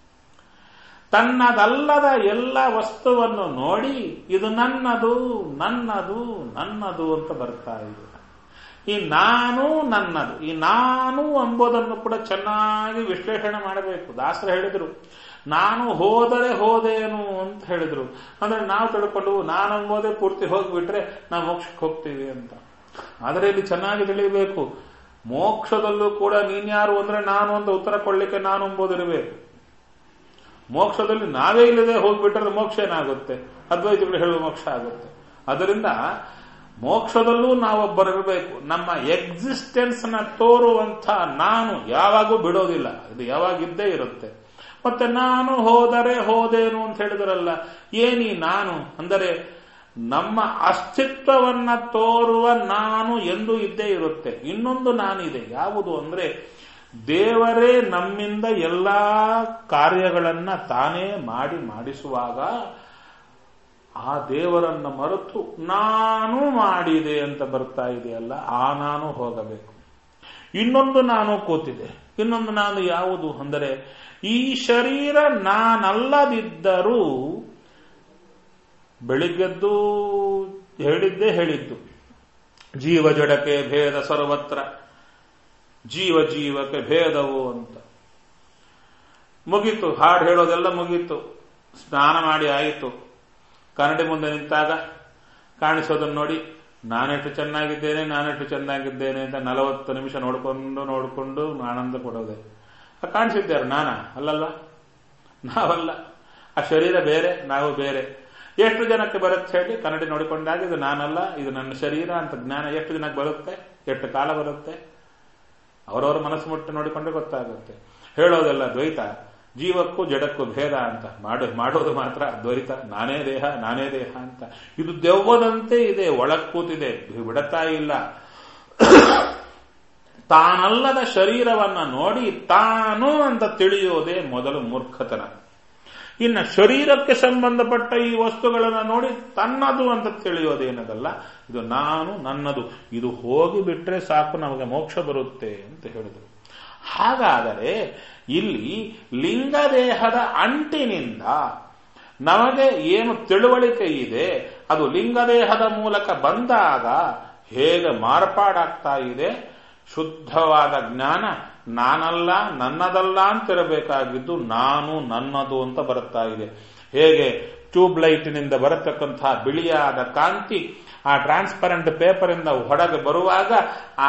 ತನ್ನದಲ್ಲದ ಎಲ್ಲ ವಸ್ತುವನ್ನು ನೋಡಿ ಇದು ನನ್ನದು ನನ್ನದು ನನ್ನದು ಅಂತ ಬರ್ತಾ ಇದೆ. ಈ ನಾನು ನನ್ನದು, ಈ ನಾನು ಎಂಬುದನ್ನು ಕೂಡ ಚೆನ್ನಾಗಿ ವಿಶ್ಲೇಷಣೆ ಮಾಡಬೇಕು. ದಾಸರು ಹೇಳಿದ್ರು, ನಾನು ಹೋದರೆ ಹೋದೇನು ಅಂತ ಹೇಳಿದ್ರು. ಅಂದ್ರೆ ನಾವು ತಿಳ್ಕೊಂಡು ನಾನೆಂಬುದೇ ಪೂರ್ತಿ ಹೋಗ್ಬಿಟ್ರೆ ನಾವು ಮೋಕ್ಷಕ್ಕೆ ಹೋಗ್ತೀವಿ ಅಂತ. ಆದರೆ ಇಲ್ಲಿ ಚೆನ್ನಾಗಿ ತಿಳಿಯಬೇಕು, ಮೋಕ್ಷದಲ್ಲೂ ಕೂಡ ನೀನ್ಯಾರು ಅಂದ್ರೆ ನಾನು ಅಂತ ಉತ್ತರ ಕೊಡ್ಲಿಕ್ಕೆ ನಾನು ಎಂಬುದಿರಬೇಕು. ಮೋಕ್ಷದಲ್ಲಿ ನಾವೇ ಇಲ್ಲದೆ ಹೋಗ್ಬಿಟ್ರೆ ಮೋಕ್ಷ ಏನಾಗುತ್ತೆ? ಅದ್ವೈತಗಳು ಹೇಳುವ ಮೋಕ್ಷ ಆಗುತ್ತೆ. ಅದರಿಂದ ಮೋಕ್ಷದಲ್ಲೂ ನಾವೊಬ್ಬರಿರಬೇಕು. ನಮ್ಮ ಎಕ್ಸಿಸ್ಟೆನ್ಸ್ ನ ತೋರುವಂಥ ನಾನು ಯಾವಾಗೂ ಬಿಡೋದಿಲ್ಲ, ಇದು ಯಾವಾಗಿದ್ದೇ ಇರುತ್ತೆ. ಮತ್ತೆ ನಾನು ಹೋದರೆ ಹೋದೇನು ಅಂತ ಹೇಳಿದ್ರಲ್ಲ, ಏನಿ ನಾನು ಅಂದರೆ ನಮ್ಮ ಅಸ್ತಿತ್ವವನ್ನ ತೋರುವ ನಾನು ಎಂದು ಇದ್ದೇ ಇರುತ್ತೆ. ಇನ್ನೊಂದು ನಾನಿದೆ, ಯಾವುದು ಅಂದ್ರೆ ದೇವರೇ ನಮ್ಮಿಂದ ಎಲ್ಲಾ ಕಾರ್ಯಗಳನ್ನ ತಾನೇ ಮಾಡಿಸುವಾಗ ಆ ದೇವರನ್ನ ಮರೆತು ನಾನು ಮಾಡಿದೆ ಅಂತ ಬರ್ತಾ ಇದೆಯಲ್ಲ, ಆ ನಾನು ಹೋಗಬೇಕು. ಇನ್ನೊಂದು ನಾನು ಕೂತಿದೆ. ಇನ್ನೊಂದು ನಾನು ಯಾವುದು ಅಂದರೆ ಈ ಶರೀರ ನಾನಲ್ಲದಿದ್ದರೂ ಬೆಳಿಗ್ಗೆದ್ದು ಹೇಳಿದ್ದು ಜೀವ ಜಡಕ್ಕೆ ಭೇದ ಸರ್ವತ್ರ, ಜೀವ ಜೀವಕ್ಕೆ ಭೇದವು ಅಂತ ಮುಗೀತು. ಹಾಡು ಹೇಳೋದೆಲ್ಲ ಮುಗೀತು, ಸ್ನಾನ ಮಾಡಿ ಆಯಿತು. ಕನ್ನಡಿ ಮುಂದೆ ನಿಂತಾಗ ಕಾಣಿಸೋದನ್ನು ನೋಡಿ ನಾನೆಷ್ಟು ಚೆನ್ನಾಗಿದ್ದೇನೆ ಅಂತ 40 ನಿಮಿಷ ನೋಡಿಕೊಂಡು ಆನಂದ ಪಡೋದೆ. ಕಾಣಿಸಿದ್ದಾರೆ ನಾನಾ? ಅಲ್ಲಲ್ಲ, ನಾವಲ್ಲ. ಆ ಶರೀರ ಬೇರೆ, ನಾವು ಬೇರೆ. ಎಷ್ಟು ಜನಕ್ಕೆ ಬರುತ್ತೆ ಹೇಳಿ? ಕನ್ನಡಿ ನೋಡಿಕೊಂಡಾಗ ಇದು ನಾನಲ್ಲ, ಇದು ನನ್ನ ಶರೀರ ಅಂತ ಜ್ಞಾನ ಎಷ್ಟು ಜನಕ್ಕೆ ಬರುತ್ತೆ? ಎಷ್ಟು ಕಾಲ ಬರುತ್ತೆ? ಅವರವರ ಮನಸ್ಸು ಮುಟ್ಟಿ ನೋಡಿಕೊಂಡ್ರೆ ಗೊತ್ತಾಗುತ್ತೆ. ಹೇಳೋದೆಲ್ಲ ದ್ವೈತ, ಜೀವಕ್ಕೂ ಜಡಕ್ಕೂ ಭೇದ ಅಂತ ಮಾಡೋದು ಮಾತ್ರ ದ್ವೈತ. ನಾನೇ ದೇಹ ಅಂತ ಇದು ದೆವ್ವದಂತೆ ಇದೆ, ಒಳಗ್ ಕೂತಿದೆ, ಬಿಡತಾ ಇಲ್ಲ. ತಾನಲ್ಲದ ಶರೀರವನ್ನ ನೋಡಿ ತಾನು ಅಂತ ತಿಳಿಯೋದೇ ಮೊದಲು ಮೂರ್ಖತನ. ಇನ್ನು ಶರೀರಕ್ಕೆ ಸಂಬಂಧಪಟ್ಟ ಈ ವಸ್ತುಗಳನ್ನು ನೋಡಿ ತನ್ನದು ಅಂತ ತಿಳಿಯೋದೇನದಲ್ಲ, ಇದು ನಾನು ನನ್ನದು, ಇದು ಹೋಗಿಬಿಟ್ರೆ ಸಾಕು ನಮಗೆ ಮೋಕ್ಷ ಬರುತ್ತೆ ಅಂತ ಹೇಳಿದರು. ಹಾಗಾದರೆ ಇಲ್ಲಿ ಲಿಂಗದೇಹದ ಅಂಟಿನಿಂದ ನಮಗೆ ಏನು ತಿಳುವಳಿಕೆ ಇದೆ ಅದು ಲಿಂಗದೇಹದ ಮೂಲಕ ಬಂದಾಗ ಹೇಗೆ ಮಾರ್ಪಾಡಾಗ್ತಾ ಇದೆ. ಶುದ್ಧವಾದ ಜ್ಞಾನ ನಾನಲ್ಲ ನನ್ನದಲ್ಲ ಅಂತಿರಬೇಕಾಗಿದ್ದು ನಾನು ನನ್ನದು ಅಂತ ಬರುತ್ತಾ ಇದೆ. ಹೇಗೆ ಟ್ಯೂಬ್ ಲೈಟಿನಿಂದ ಬರತಕ್ಕಂತಹ ಬಿಳಿಯಾದ ಕಾಂತಿ ಆ ಟ್ರಾನ್ಸ್ಪರೆಂಟ್ ಪೇಪರ್ ಇಂದ ಹೊರಗೆ ಬರುವಾಗ ಆ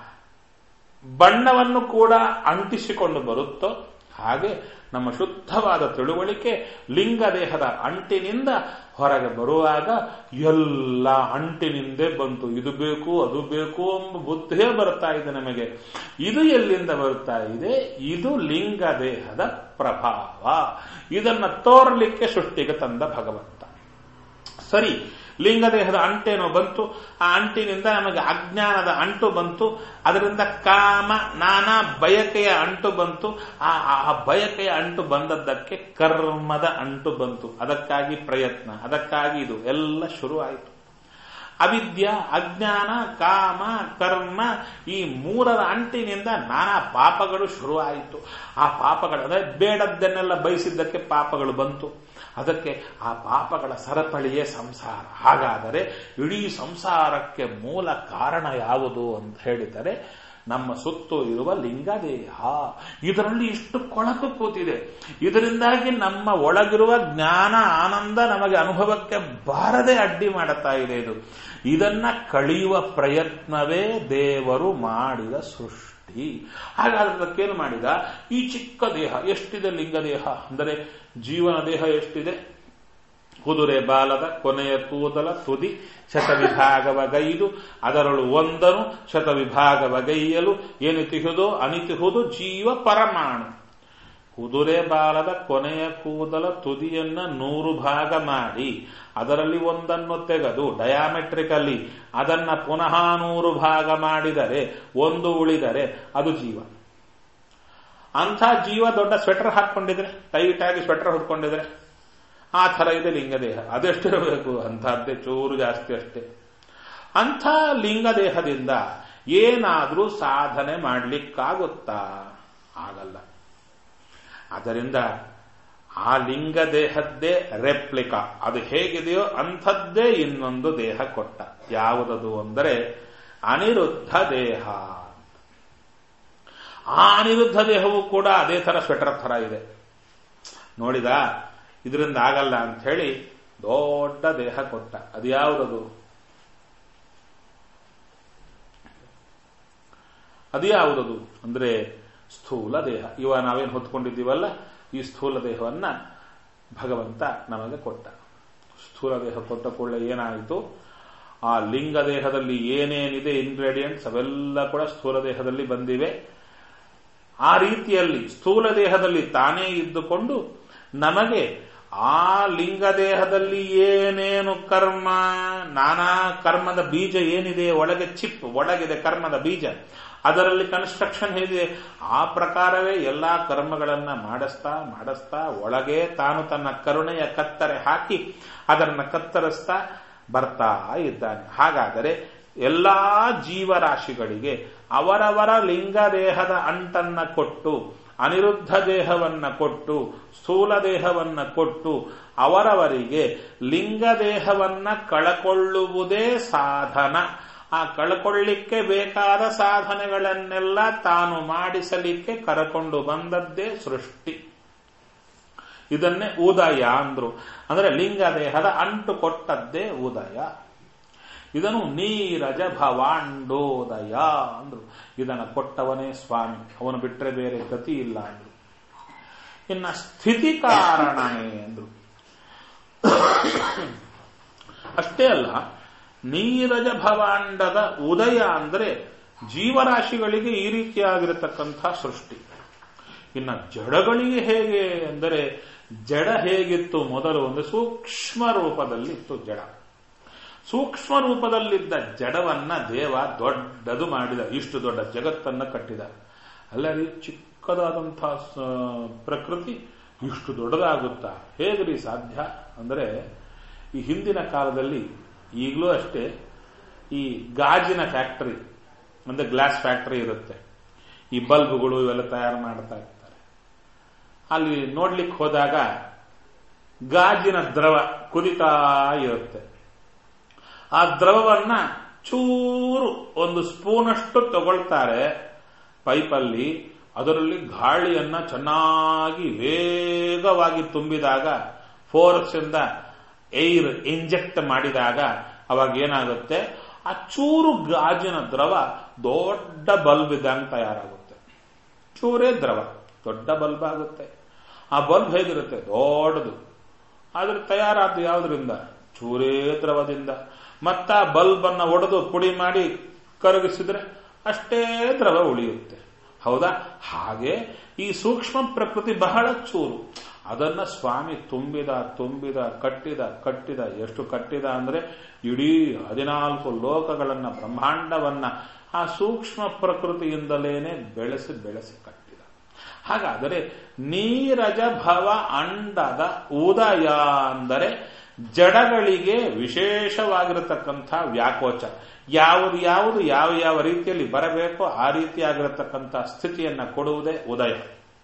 ಬಣ್ಣವನ್ನು ಕೂಡ ಅಂಟಿಸಿಕೊಂಡು ಬರುತ್ತೋ ಹಾಗೆ ನಮ್ಮ ಶುದ್ಧವಾದ ತಿಳುವಳಿಕೆ ಲಿಂಗದೇಹದ ಅಂಟಿನಿಂದ ಹೊರಗೆ ಬರುವಾಗ ಎಲ್ಲ ಅಂಟಿನಿಂದೇ ಬಂತು. ಇದು ಬೇಕು ಅದು ಬೇಕು ಎಂಬ ಬುದ್ಧಿಯೇ ಬರ್ತಾ ಇದೆ ನಮಗೆ. ಇದು ಎಲ್ಲಿಂದ ಬರ್ತಾ ಇದೆ? ಇದು ಲಿಂಗದೇಹದ ಪ್ರಭಾವ. ಇದನ್ನು ತೋರಲಿಕ್ಕೆ ಸೃಷ್ಟಿಗೆ ತಂದ ಭಗವಂತ. ಸರಿ, ಲಿಂಗದೇಹದ ಅಂಟೇನೋ ಬಂತು, ಆ ಅಂಟಿನಿಂದ ನಮಗೆ ಅಜ್ಞಾನದ ಅಂಟು ಬಂತು, ಅದರಿಂದ ಕಾಮ ನಾನಾ ಬಯಕೆಯ ಅಂಟು ಬಂತು. ಆ ಬಯಕೆಯ ಅಂಟು ಬಂದದ್ದಕ್ಕೆ ಕರ್ಮದ ಅಂಟು ಬಂತು. ಅದಕ್ಕಾಗಿ ಪ್ರಯತ್ನ, ಅದಕ್ಕಾಗಿ ಇದು ಎಲ್ಲ ಶುರು ಆಯಿತು. ಅವಿದ್ಯ, ಅಜ್ಞಾನ, ಕಾಮ, ಕರ್ಮ ಈ ಮೂರರ ಅಂಟಿನಿಂದ ನಾನಾ ಪಾಪಗಳು ಶುರು ಆಯಿತು. ಆ ಪಾಪಗಳು ಅಂದರೆ ಬೇಡದ್ದನ್ನೆಲ್ಲ ಬಯಸಿದ್ದಕ್ಕೆ ಪಾಪಗಳು ಬಂತು. ಅದಕ್ಕೆ ಆ ಪಾಪಗಳ ಸರಪಳಿಯೇ ಸಂಸಾರ. ಹಾಗಾದರೆ ಇಡೀ ಸಂಸಾರಕ್ಕೆ ಮೂಲ ಕಾರಣ ಯಾವುದು ಅಂತ ಹೇಳಿದರೆ ನಮ್ಮ ಸುತ್ತು ಇರುವ ಲಿಂಗದೇಹ. ಇದರಲ್ಲಿ ಇಷ್ಟು ಕೊಳಕು ಕೂತಿದೆ. ಇದರಿಂದಾಗಿ ನಮ್ಮ ಒಳಗಿರುವ ಜ್ಞಾನ ಆನಂದ ನಮಗೆ ಅನುಭವಕ್ಕೆ ಬಾರದೆ ಅಡ್ಡಿ ಮಾಡುತ್ತಾ ಇದೆ. ಇದನ್ನ ಕಳೆಯುವ ಪ್ರಯತ್ನವೇ ದೇವರು ಮಾಡಿದ ಸೃಷ್ಟಿ. ಹಾಗಾದ್ರೆ ಅದಕ್ಕೇನು ಮಾಡಿದ? ಈ ಚಿಕ್ಕ ದೇಹ ಎಷ್ಟಿದೆ? ಲಿಂಗದೇಹ ಅಂದರೆ ಜೀವನ ದೇಹ ಎಷ್ಟಿದೆ? ಕುದುರೆ ಬಾಲದ ಕೊನೆಯ ಕೂದಲ ತುದಿ ಶತವಿಭಾಗವಗೈದು, ಅದರಳು ಒಂದನು ಶತವಿಭಾಗವಗೈಯಲು ಏನಿತಿಹುದು ಅನಿತಿಹುದು ಜೀವ ಪರಮಾಣು. ಕುದುರೆ ಬಾಲದ ಕೊನೆಯ ಕೂದಲ ತುದಿಯನ್ನ 100 ಭಾಗ ಮಾಡಿ ಅದರಲ್ಲಿ ಒಂದನ್ನು ತೆಗೆದು ಡಯಾಮೆಟ್ರಿಕಲ್ಲಿ ಅದನ್ನ ಪುನಃ 100 ಭಾಗ ಮಾಡಿದರೆ ಒಂದು ಉಳಿದರೆ ಅದು ಜೀವ. ಅಂಥ ಜೀವ ದೊಡ್ಡ ಸ್ವೆಟರ್ ಹಾಕೊಂಡಿದ್ರೆ, ಟೈಟ್ ಆಗಿ ಸ್ವೆಟರ್ ಹೊಡ್ಕೊಂಡಿದ್ರೆ ಆ ಥರ ಇದೆ ಲಿಂಗದೇಹ. ಅದೆಷ್ಟಿರಬೇಕು? ಅಂಥದ್ದೇ, ಚೂರು ಜಾಸ್ತಿ ಅಷ್ಟೇ. ಅಂಥ ಲಿಂಗದೇಹದಿಂದ ಏನಾದರೂ ಸಾಧನೆ ಮಾಡಲಿಕ್ಕಾಗುತ್ತಾ? ಆಗಲ್ಲ. ಆದ್ದರಿಂದ ಆ ಲಿಂಗದೇಹದ್ದೇ ರೆಪ್ಲಿಕಾ, ಅದು ಹೇಗಿದೆಯೋ ಅಂಥದ್ದೇ ಇನ್ನೊಂದು ದೇಹ ಕೊಟ್ಟ. ಯಾವುದದು ಅಂದರೆ ಅನಿರುದ್ಧ ದೇಹ. ಆ ಅನಿರುದ್ಧ ದೇಹವೂ ಕೂಡ ಅದೇ ಥರ ಸ್ವೆಟರ್ ಥರ ಇದೆ. ನೋಡಿದ ಇದರಿಂದ ಆಗಲ್ಲ ಅಂತ ಹೇಳಿ ದೊಡ್ಡ ದೇಹ ಕೊಟ್ಟ. ಅದು ಯಾವುದದು? ಅದು ಯಾವುದದು ಅಂದ್ರೆ ಸ್ಥೂಲ ದೇಹ. ಇವ ನಾವೇನು ಹೊತ್ಕೊಂಡಿದ್ದೀವಲ್ಲ, ಈ ಸ್ಥೂಲ ದೇಹವನ್ನ ಭಗವಂತ ನಮಗೆ ಕೊಟ್ಟ. ಸ್ಥೂಲ ದೇಹ ಕೊಟ್ಟ ಕೂಡಲೇ ಏನಾಯಿತು? ಆ ಲಿಂಗ ದೇಹದಲ್ಲಿ ಏನೇನಿದೆ ಇಂಗ್ರೀಡಿಯೆಂಟ್ಸ್ ಅವೆಲ್ಲ ಕೂಡ ಸ್ಥೂಲ ದೇಹದಲ್ಲಿ ಬಂದಿವೆ. ಆ ರೀತಿಯಲ್ಲಿ ಸ್ಥೂಲ ದೇಹದಲ್ಲಿ ತಾನೇ ಇದ್ದುಕೊಂಡು ನಮಗೆ ಆ ಲಿಂಗ ದೇಹದಲ್ಲಿ ಏನೇನು ಕರ್ಮ, ನಾನಾ ಕರ್ಮದ ಬೀಜ ಏನಿದೆ, ಒಳಗೆ ಚಿಪ್ ಒಳಗಿದೆ ಕರ್ಮದ ಬೀಜ, ಅದರಲ್ಲಿ ಕನ್ಸ್ಟ್ರಕ್ಷನ್ ಹೇಗಿದೆ, ಆ ಪ್ರಕಾರವೇ ಎಲ್ಲಾ ಕರ್ಮಗಳನ್ನ ಮಾಡಿಸ್ತಾ ಒಳಗೆ ತಾನು ತನ್ನ ಕರುಣೆಯ ಕತ್ತರೆ ಹಾಕಿ ಅದನ್ನ ಕತ್ತರಿಸ್ತಾ ಬರ್ತಾ ಇದ್ದಾನೆ. ಹಾಗಾದರೆ ಎಲ್ಲಾ ಜೀವರಾಶಿಗಳಿಗೆ ಅವರವರ ಲಿಂಗ ದೇಹದ ಅಂಟನ್ನ ಕೊಟ್ಟು, ಅನಿರುದ್ಧ ದೇಹವನ್ನ ಕೊಟ್ಟು, ಸ್ಥೂಲ ದೇಹವನ್ನ ಕೊಟ್ಟು, ಅವರವರಿಗೆ ಲಿಂಗ ದೇಹವನ್ನ ಕಳಕೊಳ್ಳುವುದೇ ಸಾಧನ. ಆ ಕಳ್ಕೊಳ್ಳಿಕ್ಕೆ ಬೇಕಾದ ಸಾಧನೆಗಳನ್ನೆಲ್ಲ ತಾನು ಮಾಡಿಸಲಿಕ್ಕೆ ಕರಕೊಂಡು ಬಂದದ್ದೇ ಸೃಷ್ಟಿ. ಇದನ್ನೇ ಉದಯ ಅಂದ್ರು. ಅಂದ್ರೆ ಲಿಂಗ ದೇಹದ ಅಂಟು ಕೊಟ್ಟದ್ದೇ ಉದಯ. ಇದನ್ನು ನೀರಜ ಭವಾಂಡೋದಯ ಅಂದ್ರು. ಇದನ್ನು ಕೊಟ್ಟವನೇ ಸ್ವಾಮಿ, ಅವನು ಬಿಟ್ಟರೆ ಬೇರೆ ಗತಿ ಇಲ್ಲ ಅಂದ್ರು. ಇನ್ನ ಸ್ಥಿತಿ ಕಾರಣನೇ ಅಂದ್ರು. ಅಷ್ಟೇ ಅಲ್ಲ, ನೀರಜ ಭವಾಂಡದ ಉದಯ ಅಂದರೆ ಜೀವರಾಶಿಗಳಿಗೆ ಈ ರೀತಿಯಾಗಿರತಕ್ಕಂಥ ಸೃಷ್ಟಿ. ಇನ್ನ ಜಡಗಳಿಗೆ ಹೇಗೆ ಅಂದರೆ, ಜಡ ಹೇಗಿತ್ತು ಮೊದಲು ಒಂದು ಸೂಕ್ಷ್ಮ ರೂಪದಲ್ಲಿ ಇತ್ತು ಜಡ. ಸೂಕ್ಷ್ಮ ರೂಪದಲ್ಲಿದ್ದ ಜಡವನ್ನ ದೇವ ದೊಡ್ಡದು ಮಾಡಿದ, ಇಷ್ಟು ದೊಡ್ಡ ಜಗತ್ತನ್ನ ಕಟ್ಟಿದ. ಅಲ್ಲರಿ ಚಿಕ್ಕದಾದಂತಹ ಪ್ರಕೃತಿ ಇಷ್ಟು ದೊಡ್ಡದಾಗುತ್ತಾ ಹೇಗ್ರಿ ಸಾಧ್ಯ ಅಂದರೆ, ಈ ಹಿಂದಿನ ಕಾಲದಲ್ಲಿ ಈಗಲೂ ಅಷ್ಟೇ ಈ ಗಾಜಿನ ಫ್ಯಾಕ್ಟರಿ ಅಂದ್ರೆ ಗ್ಲಾಸ್ ಫ್ಯಾಕ್ಟರಿ ಇರುತ್ತೆ, ಈ ಬಲ್ಬ್ಗಳು ಇವೆಲ್ಲ ತಯಾರು ಮಾಡ್ತಾ ಇರ್ತಾರೆ. ಅಲ್ಲಿ ನೋಡ್ಲಿಕ್ಕೆ ಹೋದಾಗ ಗಾಜಿನ ದ್ರವ ಕುದಿತಾ ಇರುತ್ತೆ. ಆ ದ್ರವವನ್ನ ಚೂರು ಒಂದು ಸ್ಪೂನಷ್ಟು ತಗೊಳ್ತಾರೆ ಪೈಪಲ್ಲಿ, ಅದರಲ್ಲಿ ಗಾಳಿಯನ್ನ ಚೆನ್ನಾಗಿ ವೇಗವಾಗಿ ತುಂಬಿದಾಗ, ಫೋರ್ಸ್ ಇಂದ ಏರ್ ಇಂಜೆಕ್ಟ್ ಮಾಡಿದಾಗ ಅವಾಗ ಏನಾಗುತ್ತೆ, ಆ ಚೂರು ಗಾಜಿನ ದ್ರವ ದೊಡ್ಡ ಬಲ್ಬ್ ಇದ್ದಂಗೆ ತಯಾರಾಗುತ್ತೆ. ಚೂರೇ ದ್ರವ ದೊಡ್ಡ ಬಲ್ಬ್ ಆಗುತ್ತೆ. ಆ ಬಲ್ಬ್ ಹೇಗಿರುತ್ತೆ, ದೊಡ್ಡದು. ಆದ್ರೆ ತಯಾರಾದ ಯಾವುದರಿಂದ, ಚೂರೇ ದ್ರವದಿಂದ. ಮತ್ತ ಆ ಬಲ್ಬ್ ಅನ್ನ ಒಡೆದು ಪುಡಿ ಮಾಡಿ ಕರಗಿಸಿದ್ರೆ ಅಷ್ಟೇ ದ್ರವ ಉಳಿಯುತ್ತೆ. ಹೌದಾ? ಹಾಗೆ ಈ ಸೂಕ್ಷ್ಮ ಪ್ರಕೃತಿ ಬಹಳ ಚೂರು. ಅದನ್ನ ಸ್ವಾಮಿ ತುಂಬಿದ ಕಟ್ಟಿದ ಎಷ್ಟು ಕಟ್ಟಿದ ಅಂದ್ರೆ ಇಡೀ 14 ಲೋಕಗಳನ್ನ, ಬ್ರಹ್ಮಾಂಡವನ್ನ ಆ ಸೂಕ್ಷ್ಮ ಪ್ರಕೃತಿಯಿಂದಲೇನೆ ಬೆಳೆಸಿ ಕಟ್ಟಿದ. ಹಾಗಾದರೆ ನೀರಜ ಭವ ಅಂಡದ ಉದಯ ಅಂದರೆ ಜಡಗಳಿಗೆ ವಿಶೇಷವಾಗಿರತಕ್ಕಂಥ ವ್ಯಾಕೋಚ. ಯಾವುದು ಯಾವ ರೀತಿಯಲ್ಲಿ ಬರಬೇಕೋ ಆ ರೀತಿಯಾಗಿರತಕ್ಕಂಥ ಸ್ಥಿತಿಯನ್ನ ಕೊಡುವುದೇ ಉದಯ.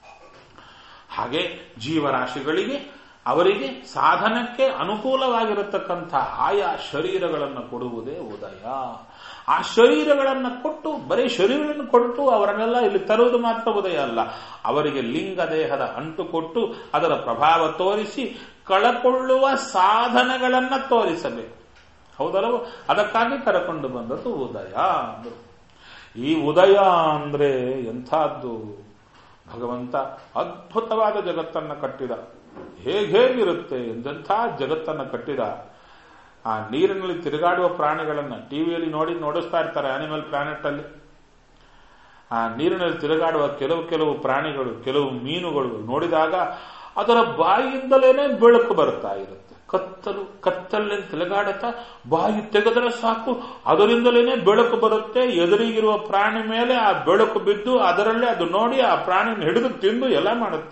ಹಾಗೆ ಜೀವರಾಶಿಗಳಿಗೆ ಅವರಿಗೆ ಸಾಧನಕ್ಕೆ ಅನುಕೂಲವಾಗಿರತಕ್ಕಂಥ ಆಯಾ ಶರೀರಗಳನ್ನು ಕೊಡುವುದೇ ಉದಯ. ಆ ಶರೀರಗಳನ್ನು ಕೊಟ್ಟು, ಬರೀ ಶರೀರಗಳನ್ನು ಕೊಟ್ಟು ಅವರನ್ನೆಲ್ಲ ಇಲ್ಲಿ ತರುವುದು ಮಾತ್ರ ಉದಯ ಅಲ್ಲ, ಅವರಿಗೆ ಲಿಂಗ ದೇಹದ ಅಂಟು ಕೊಟ್ಟು ಅದರ ಪ್ರಭಾವ ತೋರಿಸಿ ಕಳಕೊಳ್ಳುವ ಸಾಧನಗಳನ್ನ ತೋರಿಸಬೇಕು. ಹೌದಲ್ಲವೋ? ಅದಕ್ಕಾಗಿ ಕರಕೊಂಡು ಬಂದದ್ದು ಉದಯ. ಈ ಉದಯ ಅಂದ್ರೆ ಎಂಥದ್ದು? ಭಗವಂತ ಅದ್ಭುತವಾದ ಜಗತ್ತನ್ನ ಕಟ್ಟಿದ. ಹೇಗಿರುತ್ತೆ ಎಂತೆಂಥ ಜಗತ್ತನ್ನ ಕಟ್ಟಿದ. ಆ ನೀರಿನಲ್ಲಿ ತಿರುಗಾಡುವ ಪ್ರಾಣಿಗಳನ್ನ ಟಿವಿಯಲ್ಲಿ ನೋಡಿಸ್ತಾ ಇರ್ತಾರೆ, ಅನಿಮಲ್ ಪ್ಲಾನೆಟ್ ಅಲ್ಲಿ. ಆ ನೀರಿನಲ್ಲಿ ತಿರುಗಾಡುವ ಕೆಲವು ಪ್ರಾಣಿಗಳು, ಕೆಲವು ಮೀನುಗಳು ನೋಡಿದಾಗ ಅದರ ಬಾಯಿಯಿಂದಲೇನೆ ಬೆಳಕು ಬರ್ತಾ ಇರುತ್ತೆ. ಕತ್ತಲ್ಲಿ ತಿರುಗಾಡುತ್ತಾ ಬಾಯಿ ತೆಗೆದರೆ ಸಾಕು, ಅದರಿಂದಲೇನೆ ಬೆಳಕು ಬರುತ್ತೆ. ಎದುರಿಗಿರುವ ಪ್ರಾಣಿ ಮೇಲೆ ಆ ಬೆಳಕು ಬಿದ್ದು ಅದರಲ್ಲೇ ಅದು ನೋಡಿ ಆ ಪ್ರಾಣಿನ ಹಿಡಿದು ತಿಂದು ಎಲ್ಲ ಮಾಡುತ್ತೆ.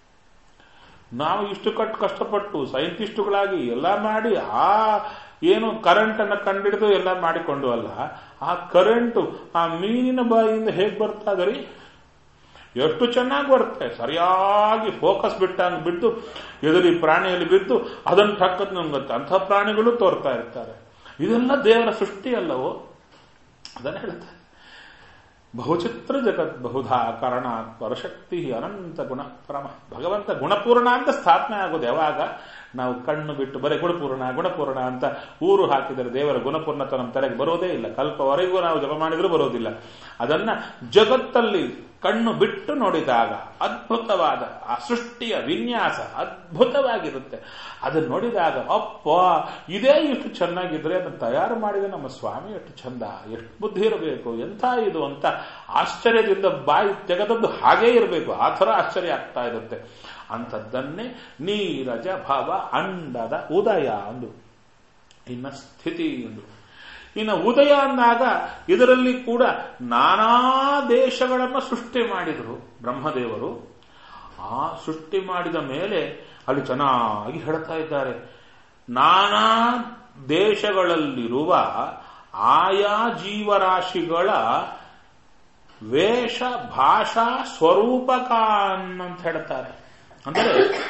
ನಾವು ಇಷ್ಟು ಕಷ್ಟಪಟ್ಟು ಸೈಂಟಿಸ್ಟ್ಗಳಾಗಿ ಎಲ್ಲ ಮಾಡಿ ಆ ಏನು ಕರೆಂಟ್ ಅನ್ನ ಕಂಡಿಡಿದು ಎಲ್ಲ ಮಾಡಿಕೊಂಡು ಅಲ್ಲ, ಆ ಕರೆಂಟು ಆ ಮೀನಿನ ಬಾಯಿಯಿಂದ ಹೇಗೆ ಬರ್ತಾ ಇದರಿ, ಎಷ್ಟು ಚೆನ್ನಾಗಿ ಬರುತ್ತೆ. ಸರಿಯಾಗಿ ಫೋಕಸ್ ಬಿಟ್ಟು ಎದುರಿ ಪ್ರಾಣಿಯಲ್ಲಿ ಬಿದ್ದು ಅದನ್ನು ಟಕ್ಕದ್ ನಂಗುತ್ತೆ. ಅಂಥ ಪ್ರಾಣಿಗಳು ತೋರ್ತಾ ಇರ್ತಾರೆ. ಇದೆಲ್ಲ ದೇವರ ಸೃಷ್ಟಿ ಅಲ್ಲವೋ? ಅದನ್ನ ಹೇಳ್ತಾರೆ, ಬಹುಚಿತ್ರ ಜಗತ್ ಬಹುಧಾ ಕಾರಣ ಪರಶಕ್ತಿ ಅನಂತ ಗುಣ ಪರಮ. ಭಗವಂತ ಗುಣಪೂರ್ಣ ಅಂತ ಸ್ಥಾಪನೆ ಆಗೋದು ಯಾವಾಗ? ನಾವು ಕಣ್ಣು ಬಿಟ್ಟು ಬರೀ ಗುಣಪೂರ್ಣ ಅಂತ ಊರು ಹಾಕಿದರೆ ದೇವರ ಗುಣಪೂರ್ಣತ ನಮ್ಮ ತಲೆಗೆ ಬರೋದೇ ಇಲ್ಲ. ಕಲ್ಪವರೆಗೂ ನಾವು ಜಪ ಮಾಡಿದ್ರೂ ಬರೋದಿಲ್ಲ. ಅದನ್ನ ಜಗತ್ತಲ್ಲಿ ಕಣ್ಣು ಬಿಟ್ಟು ನೋಡಿದಾಗ ಅದ್ಭುತವಾದ ಆ ಸೃಷ್ಟಿಯ ವಿನ್ಯಾಸ ಅದ್ಭುತವಾಗಿರುತ್ತೆ. ಅದನ್ನು ನೋಡಿದಾಗ ಅಪ್ಪ ಇದೇ ಇಷ್ಟು ಚೆನ್ನಾಗಿದ್ರೆ ಅದನ್ನು ತಯಾರು ಮಾಡಿದ ನಮ್ಮ ಸ್ವಾಮಿ ಎಷ್ಟು ಚಂದ, ಎಷ್ಟು ಬುದ್ಧಿ ಇರಬೇಕು, ಎಂಥ ಇದು ಅಂತ ಆಶ್ಚರ್ಯದಿಂದ ಬಾಯಿ ತೆಗೆದದ್ದು ಹಾಗೇ ಇರಬೇಕು. ಆ ಥರ ಆಶ್ಚರ್ಯ ಆಗ್ತಾ ಇರುತ್ತೆ. ಅಂಥದ್ದನ್ನೇ ನೀರಜ ಭವ ಅಂಡದ ಉದಯ ಅಂದು. ಇನ್ನ ಸ್ಥಿತಿ ಎಂದು. ಇನ್ನು ಉದಯ ಅಂದಾಗ ಇದರಲ್ಲಿ ಕೂಡ ನಾನಾ ದೇಶಗಳನ್ನು ಸೃಷ್ಟಿ ಮಾಡಿದರು ಬ್ರಹ್ಮದೇವರು. ಆ ಸೃಷ್ಟಿ ಮಾಡಿದ ಮೇಲೆ ಅಲ್ಲಿ ಚೆನ್ನಾಗಿ ಹೇಳ್ತಾ ಇದ್ದಾರೆ, ನಾನಾ ದೇಶಗಳಲ್ಲಿರುವ ಆಯಾ ಜೀವರಾಶಿಗಳ ವೇಷ ಭಾಷಾ ಸ್ವರೂಪಕಾನ್ ಅಂತ ಹೇಳ್ತಾರೆ. ಅಂದರೆ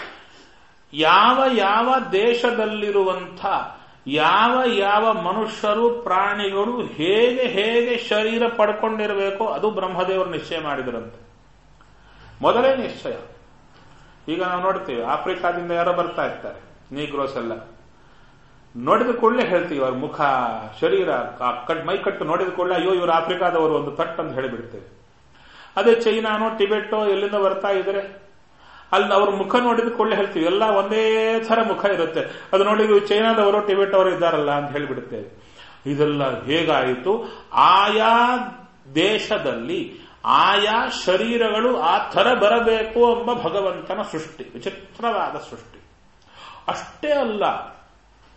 ಯಾವ ದೇಶದಲ್ಲಿರುವಂಥ ಯಾವ ಮನುಷ್ಯರು ಪ್ರಾಣಿಗಳು ಹೇಗೆ ಶರೀರ ಪಡ್ಕೊಂಡಿರಬೇಕೋ ಅದು ಬ್ರಹ್ಮದೇವರು ನಿಶ್ಚಯ ಮಾಡಿದರಂತೆ. ಮೊದಲೇ ನಿಶ್ಚಯ. ಈಗ ನಾವು ನೋಡ್ತೀವಿ, ಆಫ್ರಿಕಾದಿಂದ ಯಾರೋ ಬರ್ತಾ ಇರ್ತಾರೆ, ನೀಗ್ರೋಸ್ ಎಲ್ಲ. ನೋಡಿದ ಕೂಡಲೇ ಹೇಳ್ತೀವಿ ಅವ್ರ ಮುಖ, ಶರೀರ, ಮೈಕಟ್ಟು ನೋಡಿದ ಕೂಡಲೇ ಅಯ್ಯೋ ಇವರು ಆಫ್ರಿಕಾದವರು ಒಂದು ತಟ್ ಅಂತ ಹೇಳಿಬಿಡ್ತೇವೆ. ಅದೇ ಚೈನಾನೋ ಟಿಬೆಟೋ ಎಲ್ಲಿಂದ ಬರ್ತಾ ಇದ್ರೆ ಅಲ್ಲಿ ಅವ್ರ ಮುಖ ನೋಡಿದ ಕೂಡಲೇ ಹೇಳ್ತೀವಿ ಎಲ್ಲ ಒಂದೇ ಥರ ಮುಖ ಇರುತ್ತೆ. ಅದು ನೋಡಿದ್ವಿ ಚೈನಾದವರು ಟಿಬೆಟ್ ಅವರು ಇದ್ದಾರಲ್ಲ ಅಂತ ಹೇಳಿಬಿಡುತ್ತೇವೆ. ಇದೆಲ್ಲ ಹೇಗಾಯಿತು? ಆಯಾ ದೇಶದಲ್ಲಿ ಆಯಾ ಶರೀರಗಳು ಆ ಥರ ಬರಬೇಕು ಎಂಬ ಭಗವಂತನ ಸೃಷ್ಟಿ, ವಿಚಿತ್ರವಾದ ಸೃಷ್ಟಿ. ಅಷ್ಟೇ ಅಲ್ಲ,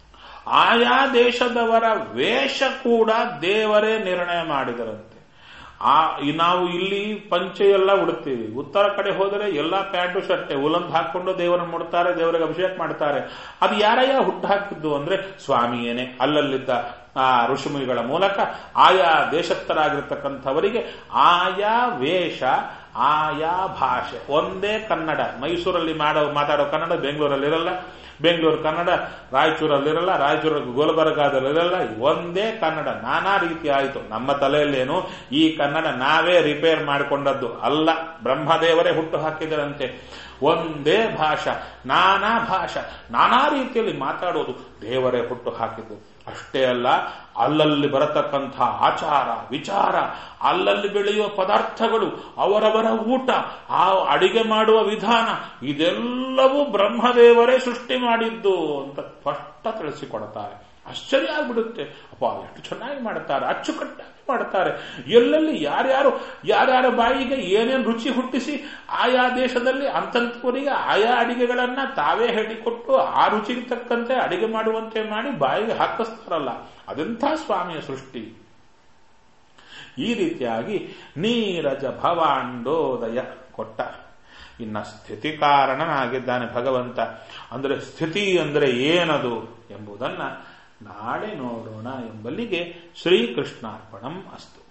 ಆಯಾ ದೇಶದವರ ವೇಷ ಕೂಡ ದೇವರೇ ನಿರ್ಣಯ ಮಾಡಿದರಂತೆ. ನಾವು ಇಲ್ಲಿ ಪಂಚೆ ಎಲ್ಲ ಉಡುತ್ತೀವಿ, ಉತ್ತರ ಕಡೆ ಹೋದರೆ ಎಲ್ಲಾ ಪ್ಯಾಂಟು ಶರ್ಟೆ ಉಲಂದ್ ಹಾಕೊಂಡು ದೇವರನ್ನು ಮುಡ್ತಾರೆ, ದೇವರಿಗೆ ಅಭಿಷೇಕ ಮಾಡ್ತಾರೆ. ಅದು ಯಾರಯ್ಯ ಹುಟ್ಟು ಹಾಕಿದ್ದು ಅಂದ್ರೆ ಸ್ವಾಮಿಯೇನೆ. ಅಲ್ಲಲ್ಲಿದ್ದ ಋಷಿಮುನಿಗಳ ಮೂಲಕ ಆಯಾ ದೇಶಸ್ಥರಾಗಿರ್ತಕ್ಕಂಥವರಿಗೆ ಆಯಾ ವೇಷ, ಆಯಾ ಭಾಷೆ. ಒಂದೇ ಕನ್ನಡ. ಮೈಸೂರಲ್ಲಿ ಮಾತಾಡೋ ಕನ್ನಡ ಬೆಂಗಳೂರಲ್ಲಿರಲ್ಲ, ಬೆಂಗಳೂರು ಕನ್ನಡ ರಾಯಚೂರಲ್ಲಿರಲ್ಲ, ರಾಯಚೂರು ಗುಲ್ಬರ್ಗಾದಲ್ಲಿರಲ್ಲ. ಒಂದೇ ಕನ್ನಡ. ನಾನಾ ರೀತಿ ಆಯಿತು. ನಮ್ಮ ತಲೆಯಲ್ಲೇನು ಈ ಕನ್ನಡ ನಾವೇ ರಿಪೇರ್ ಮಾಡಿಕೊಂಡದ್ದು ಅಲ್ಲ, ಬ್ರಹ್ಮದೇವರೇ ಹುಟ್ಟು ಹಾಕಿದರಂತೆ. ಒಂದೇ ಭಾಷಾ, ನಾನಾ ರೀತಿಯಲ್ಲಿ ಮಾತಾಡೋದು ದೇವರೇ ಹುಟ್ಟು ಹಾಕಿದ್ದು. ಅಷ್ಟೇ ಅಲ್ಲ, ಅಲ್ಲಲ್ಲಿ ಬರತಕ್ಕಂಥ ಆಚಾರ ವಿಚಾರ, ಅಲ್ಲಲ್ಲಿ ಬೆಳೆಯುವ ಪದಾರ್ಥಗಳು, ಅವರವರ ಊಟ, ಆ ಅಡಿಗೆ ಮಾಡುವ ವಿಧಾನ, ಇದೆಲ್ಲವೂ ಬ್ರಹ್ಮದೇವರೇ ಸೃಷ್ಟಿ ಮಾಡಿದ್ದು ಅಂತ ಸ್ಪಷ್ಟ ತಿಳಿಸಿಕೊಡ್ತಾರೆ. ಆಶ್ಚರ್ಯ ಆಗ್ಬಿಡುತ್ತೆ. ಅಪ್ಪ ಎಷ್ಟು ಚೆನ್ನಾಗಿ ಮಾಡ್ತಾರೆ, ಅಚ್ಚುಕಟ್ಟಾಗಿ ಮಾಡ್ತಾರೆ. ಎಲ್ಲೆಲ್ಲಿ ಯಾರ್ಯಾರ ಬಾಯಿಗೆ ಏನೇನು ರುಚಿ ಹುಟ್ಟಿಸಿ ಆಯಾ ದೇಶದಲ್ಲಿ ಅಂತಂತವರಿಗೆ ಆಯಾ ಅಡಿಗೆಗಳನ್ನ ತಾವೇ ಹೇಳಿಕೊಟ್ಟು ಆ ರುಚಿಗೆ ತಕ್ಕಂತೆ ಅಡಿಗೆ ಮಾಡುವಂತೆ ಮಾಡಿ ಬಾಯಿಗೆ ಹಾಕಿಸ್ತಾರಲ್ಲ, ಅದೆಂಥ ಸ್ವಾಮಿಯ ಸೃಷ್ಟಿ. ಈ ರೀತಿಯಾಗಿ ನೀರಜ ಭವಾಂಡೋದಯ ಕೊಟ್ಟ. ಇನ್ನ ಸ್ಥಿತಿ ಕಾರಣನಾಗಿದ್ದಾನೆ ಭಗವಂತ. ಅಂದರೆ ಸ್ಥಿತಿ ಅಂದರೆ ಏನದು ಎಂಬುದನ್ನ ನಾಳೆ ನೋಡೋಣ ಎಂಬಲ್ಲಿಗೆ ಶ್ರೀಕೃಷ್ಣಾರ್ಪಣಂ ಅಸ್ತು.